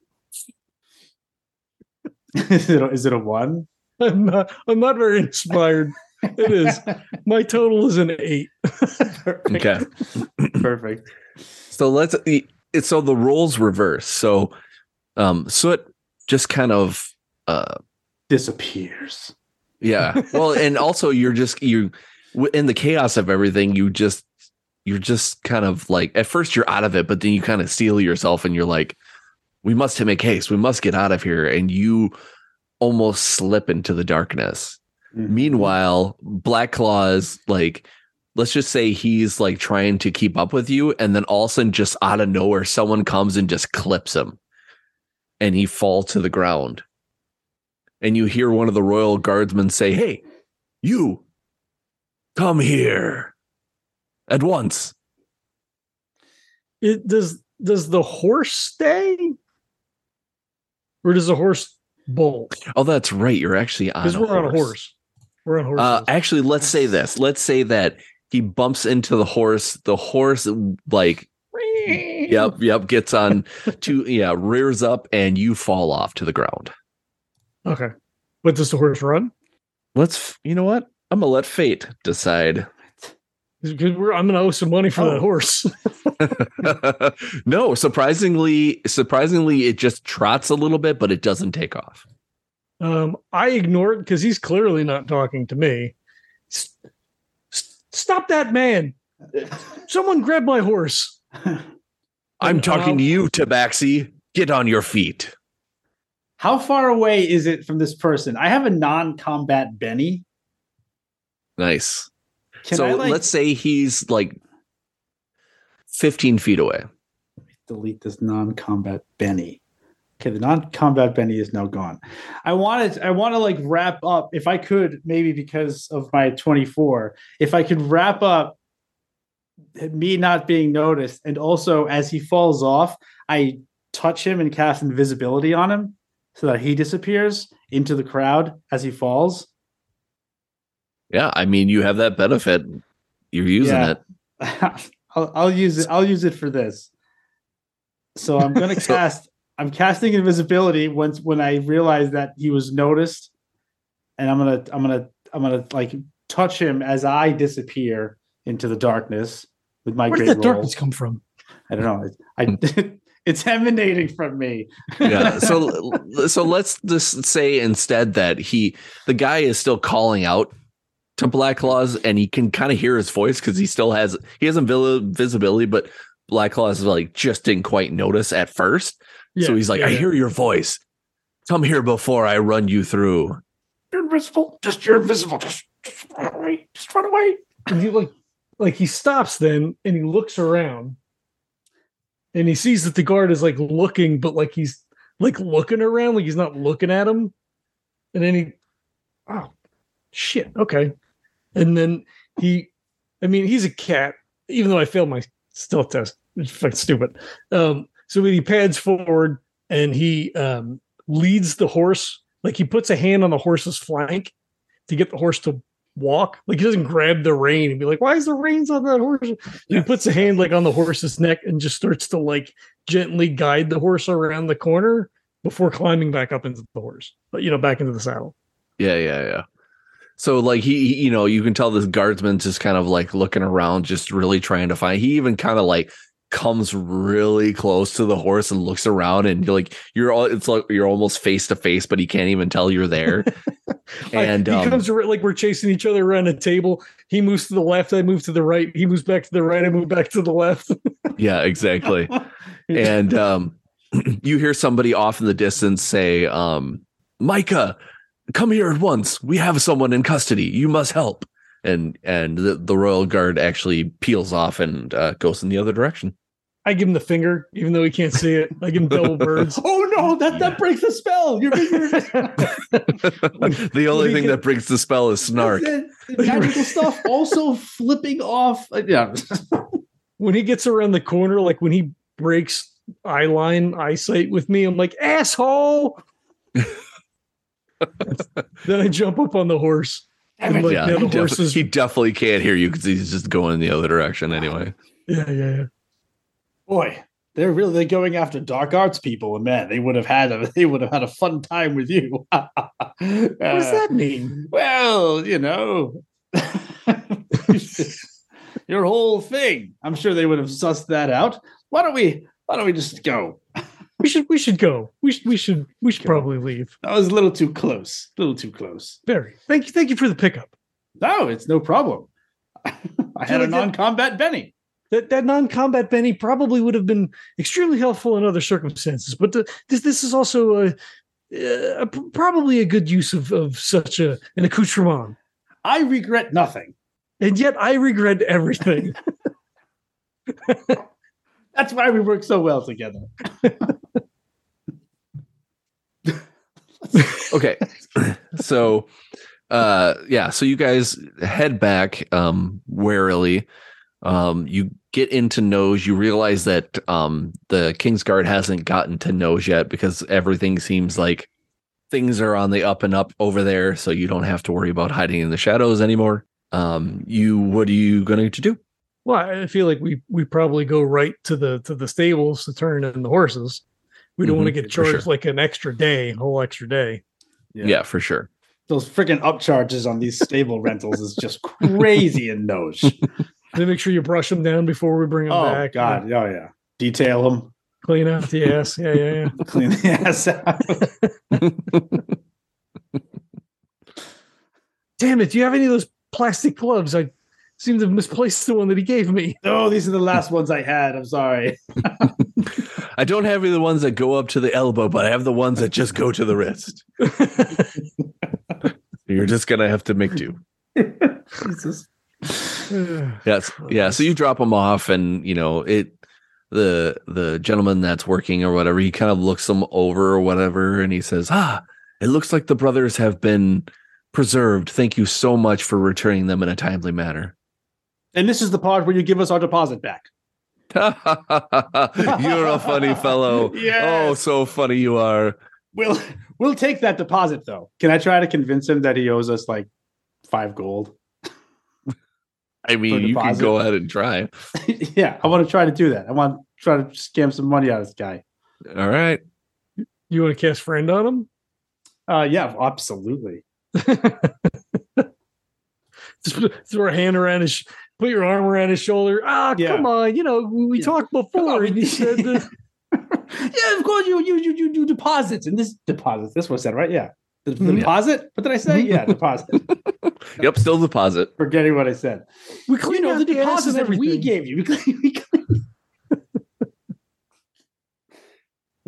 is, it a, is it a one? I'm not. I'm not very inspired. It is. My total is an eight. Perfect. Okay. Perfect. So let's it's so the roles reverse. So um Soot just kind of uh Disappears. yeah. Well, and also you're just you in the chaos of everything, you just you're just kind of like at first you're out of it, but then you kind of steel yourself and you're like, we must make haste, we must get out of here, and you almost slip into the darkness. Mm-hmm. Meanwhile, Black Claw's like, let's just say he's like trying to keep up with you, and then all of a sudden, just out of nowhere, someone comes and just clips him, and he falls to the ground. And you hear one of the royal guardsmen say, "Hey, you, come here at once." It does. Does the horse stay, or does the horse bolt? Oh, that's right. You're actually on. Because a we're on a horse. horse. We're on horses. Uh, actually, let's say this. Let's say that he bumps into the horse. The horse, like, yep, yep, gets on to, yeah, rears up, and you fall off to the ground. Okay. But does the horse run? Let's, you know what? I'm gonna let fate decide. Because we're, I'm going to owe some money for Oh. that horse. No, surprisingly, surprisingly, it just trots a little bit, but it doesn't take off. Um, I ignore it because he's clearly not talking to me. S- s- stop that man! Someone grab my horse. I'm talking Um, to you, Tabaxi. Get on your feet. How far away is it from this person? I have a non-combat Benny. Nice. Can so I like let's say he's like fifteen feet away. delete this non-combat Benny? Okay, the non-combat Benny is now gone. I wanted, I want to like wrap up, if I could, maybe because of my twenty-four, if I could wrap up me not being noticed, and also as he falls off, I touch him and cast invisibility on him so that he disappears into the crowd as he falls. Yeah, I mean, you have that benefit. You're using Yeah. it. I'll, I'll use it. I'll use it for this. So I'm going to So- cast. I'm casting invisibility once when I realize that he was noticed, and I'm gonna. I'm gonna. I'm gonna like touch him as I disappear into the darkness with my Where great did that roll. darkness come from? I don't know. I. It's emanating from me. Yeah. So so let's just say instead that he the guy is still calling out to Black Claws, and he can kind of hear his voice because he still has he has invil- visibility, but Black Claw is like just didn't quite notice at first. Yeah, so he's like, yeah, I yeah. hear your voice. Come here before I run you through. You're invisible. Just you're invisible. Just, just run away. Just run away. And he like like he stops then and he looks around and he sees that the guard is like looking, but like he's like looking around, like he's not looking at him. And then he, oh shit, okay. And then he, I mean, he's a cat, even though I failed my stealth test. It's fucking stupid. Um, so he pads forward and he um leads the horse, like he puts a hand on the horse's flank to get the horse to walk. Like he doesn't grab the rein and be like, why is the reins on that horse? Yeah. He puts a hand like on the horse's neck and just starts to like gently guide the horse around the corner before climbing back up into the horse, but you know, back into the saddle. Yeah, yeah, yeah. So like he, he you know, you can tell this guardsman's just kind of like looking around, just really trying to find. He even kind of like comes really close to the horse and looks around, and you're like, you're all, it's like you're almost face to face, but he can't even tell you're there. And he um, comes around, like we're chasing each other around a table. He moves to the left, I move to the right. He moves back to the right, I move back to the left. yeah, exactly. And um, you hear somebody off in the distance say, um, Micah, come here at once. We have someone in custody. You must help. And and the, the royal guard actually peels off and uh, goes in the other direction. I give him the finger, even though he can't see it. I give him double birds. Oh no, that, that breaks the spell. You're, you're The only thing that breaks the spell is snark. magical stuff also flipping off. Uh, yeah. When he gets around the corner, like when he breaks eye line eyesight with me, I'm like, asshole. Then I jump up on the horse. And like, Yeah, now he, the horse def- is, he definitely can't hear you because he's just going in the other direction anyway. yeah, yeah, yeah. Boy, they're really going after dark arts people, and man, they would have had a they would have had a fun time with you. What What does that mean? Well, you know, your whole thing. I'm sure they would have sussed that out. Why don't we? Why don't we just go? We should we should go. We should we should we should Go. probably leave. That was a little too close. A little too close. Very. Thank you. Thank you for the pickup. No, it's no problem. I had a like that- non-combat Benny. That that non-combat Benny probably would have been extremely helpful in other circumstances, but the, this this is also a, a probably a good use of, of such a an accoutrement. I regret nothing. And yet I regret everything. That's why we work so well together. Okay. So uh yeah, so you guys head back um warily. Um you get into Nose, you realize that um the Kingsguard hasn't gotten to Nose yet because everything seems like things are on the up and up over there, so you don't have to worry about hiding in the shadows anymore. Um you what are you going to do? Well, I feel like we we probably go right to the to the stables to turn in the horses. We don't Mhm, want to get for charged sure. like an extra day, a whole extra day. Yeah, for sure. Those freaking upcharges on these stable rentals is just crazy in Nose. Then make sure you brush them down before we bring them Oh back. God, oh yeah. Detail them, Clean out the ass. Yeah, yeah, yeah. clean the ass out. Damn it! Do you have any of those plastic gloves? I seem to have misplaced the one that he gave me. No, these are the last ones I had. I'm sorry. I don't have any of the ones that go up to the elbow, but I have the ones that just go to the wrist. You're just gonna have to make do. Jesus. Yes, yeah. So you drop them off, and you know it. The the gentleman that's working or whatever, he kind of looks them over or whatever, and he says, "Ah, it looks like the brothers have been preserved. Thank you so much for returning them in a timely manner." And this is the part where you give us our deposit back. You're a funny fellow. Yes. Oh, so funny you are. We'll we'll take that deposit though. Can I try to convince him that he owes us like five gold? I mean, you can deposit? go ahead and try. Yeah, I want to try to do that. I want to try to scam some money out of this guy. All right. You want to cast friend on him? Uh, yeah, absolutely. Just put- throw a hand around his, put your arm around his shoulder. Ah, Yeah. come on! You know we, we Yeah. talked Come before, on, and you said that, yeah, of course you you you you do deposits and this deposits. This was said right. Yeah, the, the Mhm. deposit. What did I say? Yeah, deposit. Yep, still deposit. Forgetting what I said. we You cleaned know out the the ass deposits and that we everything. gave you. We clean- we clean-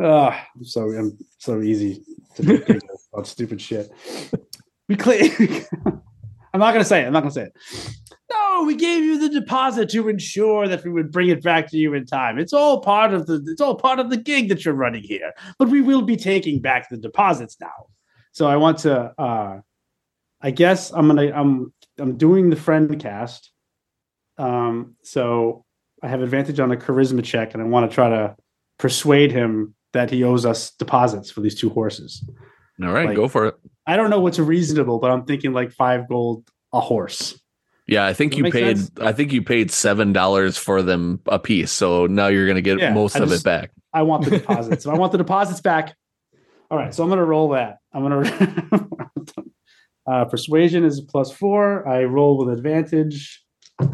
Uh, I'm so I'm so easy to make about stupid shit. We clear. I'm not gonna say it. I'm not gonna say it. No, we gave you the deposit to ensure that we would bring it back to you in time. It's all part of the it's all part of the gig that you're running here. But we will be taking back the deposits now. So I want to uh I guess I'm gonna I'm I'm doing the friend cast. Um so I have advantage on a charisma check, and I want to try to persuade him that he owes us deposits for these two horses. All right, Like, go for it. I don't know what's reasonable, but I'm thinking like five gold a horse. Yeah, I think Does you that make paid. sense? I think you paid seven dollars for them a piece. So now you're going to get Yeah, most I of just- it back. I want the deposits. So I want the deposits back. All right, so I'm going to roll that. I'm going to uh, persuasion is plus four. I roll with advantage.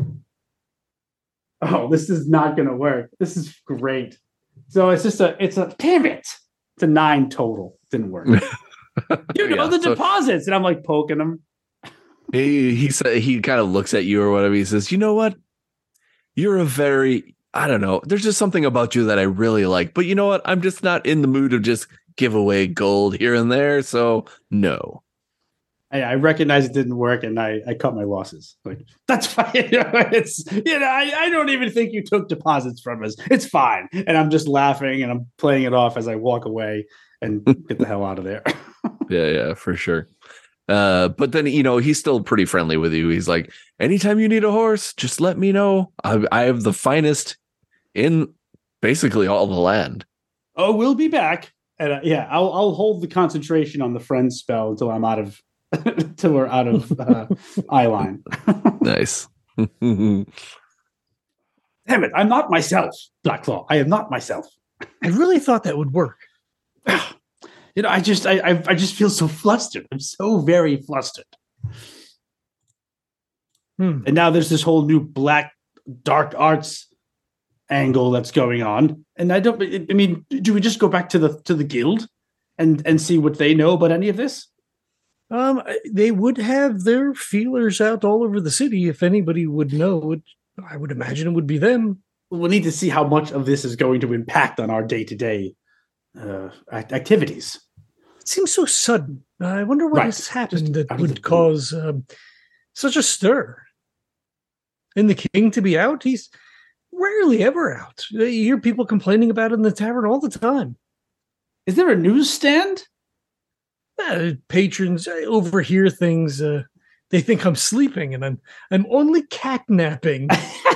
Oh, this is not going to work. This is great. So it's just a. It's a. Damn it! It's a nine total. Didn't work. You know Yeah, the so- deposits, and I'm like poking him. He he said he kind of looks at you or whatever. He says, "You know what? You're a very I don't know. There's just something about you that I really like. But you know what? I'm just not in the mood of just give away gold here and there. So no." I, I recognize it didn't work, and I, I cut my losses. Like that's fine. You know, it's you know I, I don't even think you took deposits from us. It's fine, and I'm just laughing and I'm playing it off as I walk away and get the hell out of there. Yeah, yeah, for sure. Uh, but then you know he's still pretty friendly with you. He's like, anytime you need a horse, just let me know. I, I have the finest in basically all the land. Oh, we'll be back, and uh, yeah, I'll I'll hold the concentration on the friend spell until I'm out of until we're out of uh, eye line. Nice. Damn it! I'm not myself, Blackclaw. I am not myself. I really thought that would work. You know, I just I I, I just feel so flustered. I'm so very flustered. Hmm. And now there's this whole new black dark arts angle that's going on. And I don't I mean, do we just go back to the to the guild and and see what they know about any of this? Um, they would have their feelers out all over the city. If anybody would know it, I would imagine it would be them. We'll need to see how much of this is going to impact on our day-to-day uh, act- activities. It seems so sudden. I wonder what Right. has happened Just that out of the would blue. cause um, such a stir. And the king to be out, he's rarely ever out. You hear people complaining about it in the tavern all the time. Is there a newsstand? Uh, patrons uh, overhear things. Uh, they think I'm sleeping, and I'm I'm only catnapping.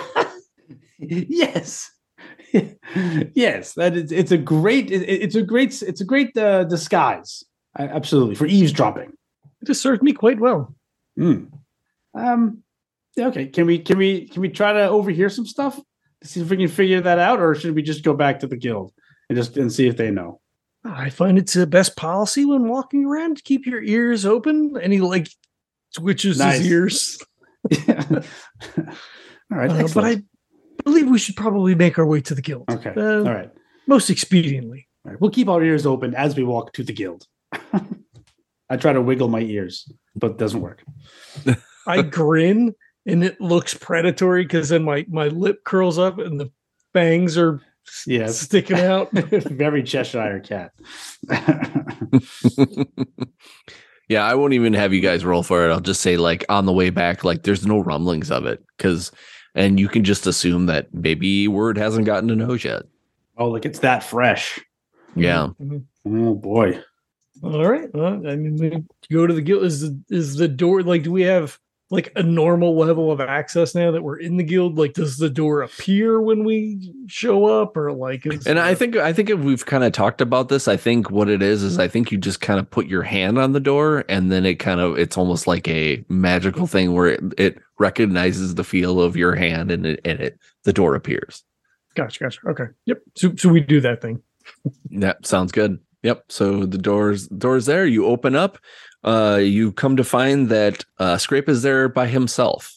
Yes. Yes, that is it's a great it- it's a great it's a great uh, disguise. Uh, absolutely, for eavesdropping. It has served me quite well. Hmm. Um yeah, okay. Can we can we can we try to overhear some stuff to see if we can figure that out, or should we just go back to the guild and just and see if they know? I find it's the best policy when walking around to keep your ears open. And he like twitches Nice. his ears. All right, Uh, but I believe we should probably make our way to the guild. okay. Uh, All right. Most expediently. All right. We'll keep our ears open as we walk to the guild. I try to wiggle my ears, but it doesn't work. I grin and it looks predatory because then my, my lip curls up and the fangs are s- Yes. sticking out. Very Cheshire cat. Yeah, I won't even have you guys roll for it. I'll just say, like, on the way back, like, there's no rumblings of it. Because, and you can just assume that maybe word hasn't gotten to nose yet. Oh, like it's that fresh. Yeah. Mhm. Oh boy. All right. Well, I mean, we go to the guild. Is the, is the door like, do we have like a normal level of access now that we're in the guild? Like, does the door appear when we show up, or like, is, And I think I think if we've kind of talked about this, I think what it is is I think you just kind of put your hand on the door, and then it kind of it's almost like a magical thing where it, it recognizes the feel of your hand, and it and it the door appears. gotcha, gotcha. Okay. Yep. So, so we do that thing. Yep, sounds good. Yep. So the doors doors there. You open up. Uh, you come to find that uh, Scrape is there by himself.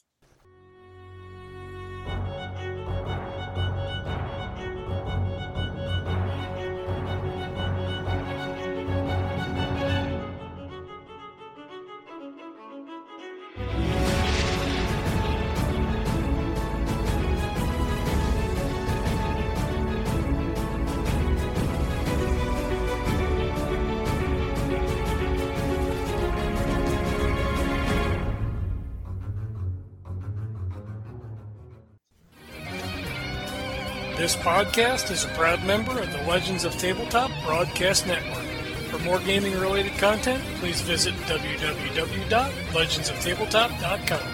This podcast is a proud member of the Legends of Tabletop Broadcast Network. For more gaming-related content, please visit w w w dot legends of tabletop dot com.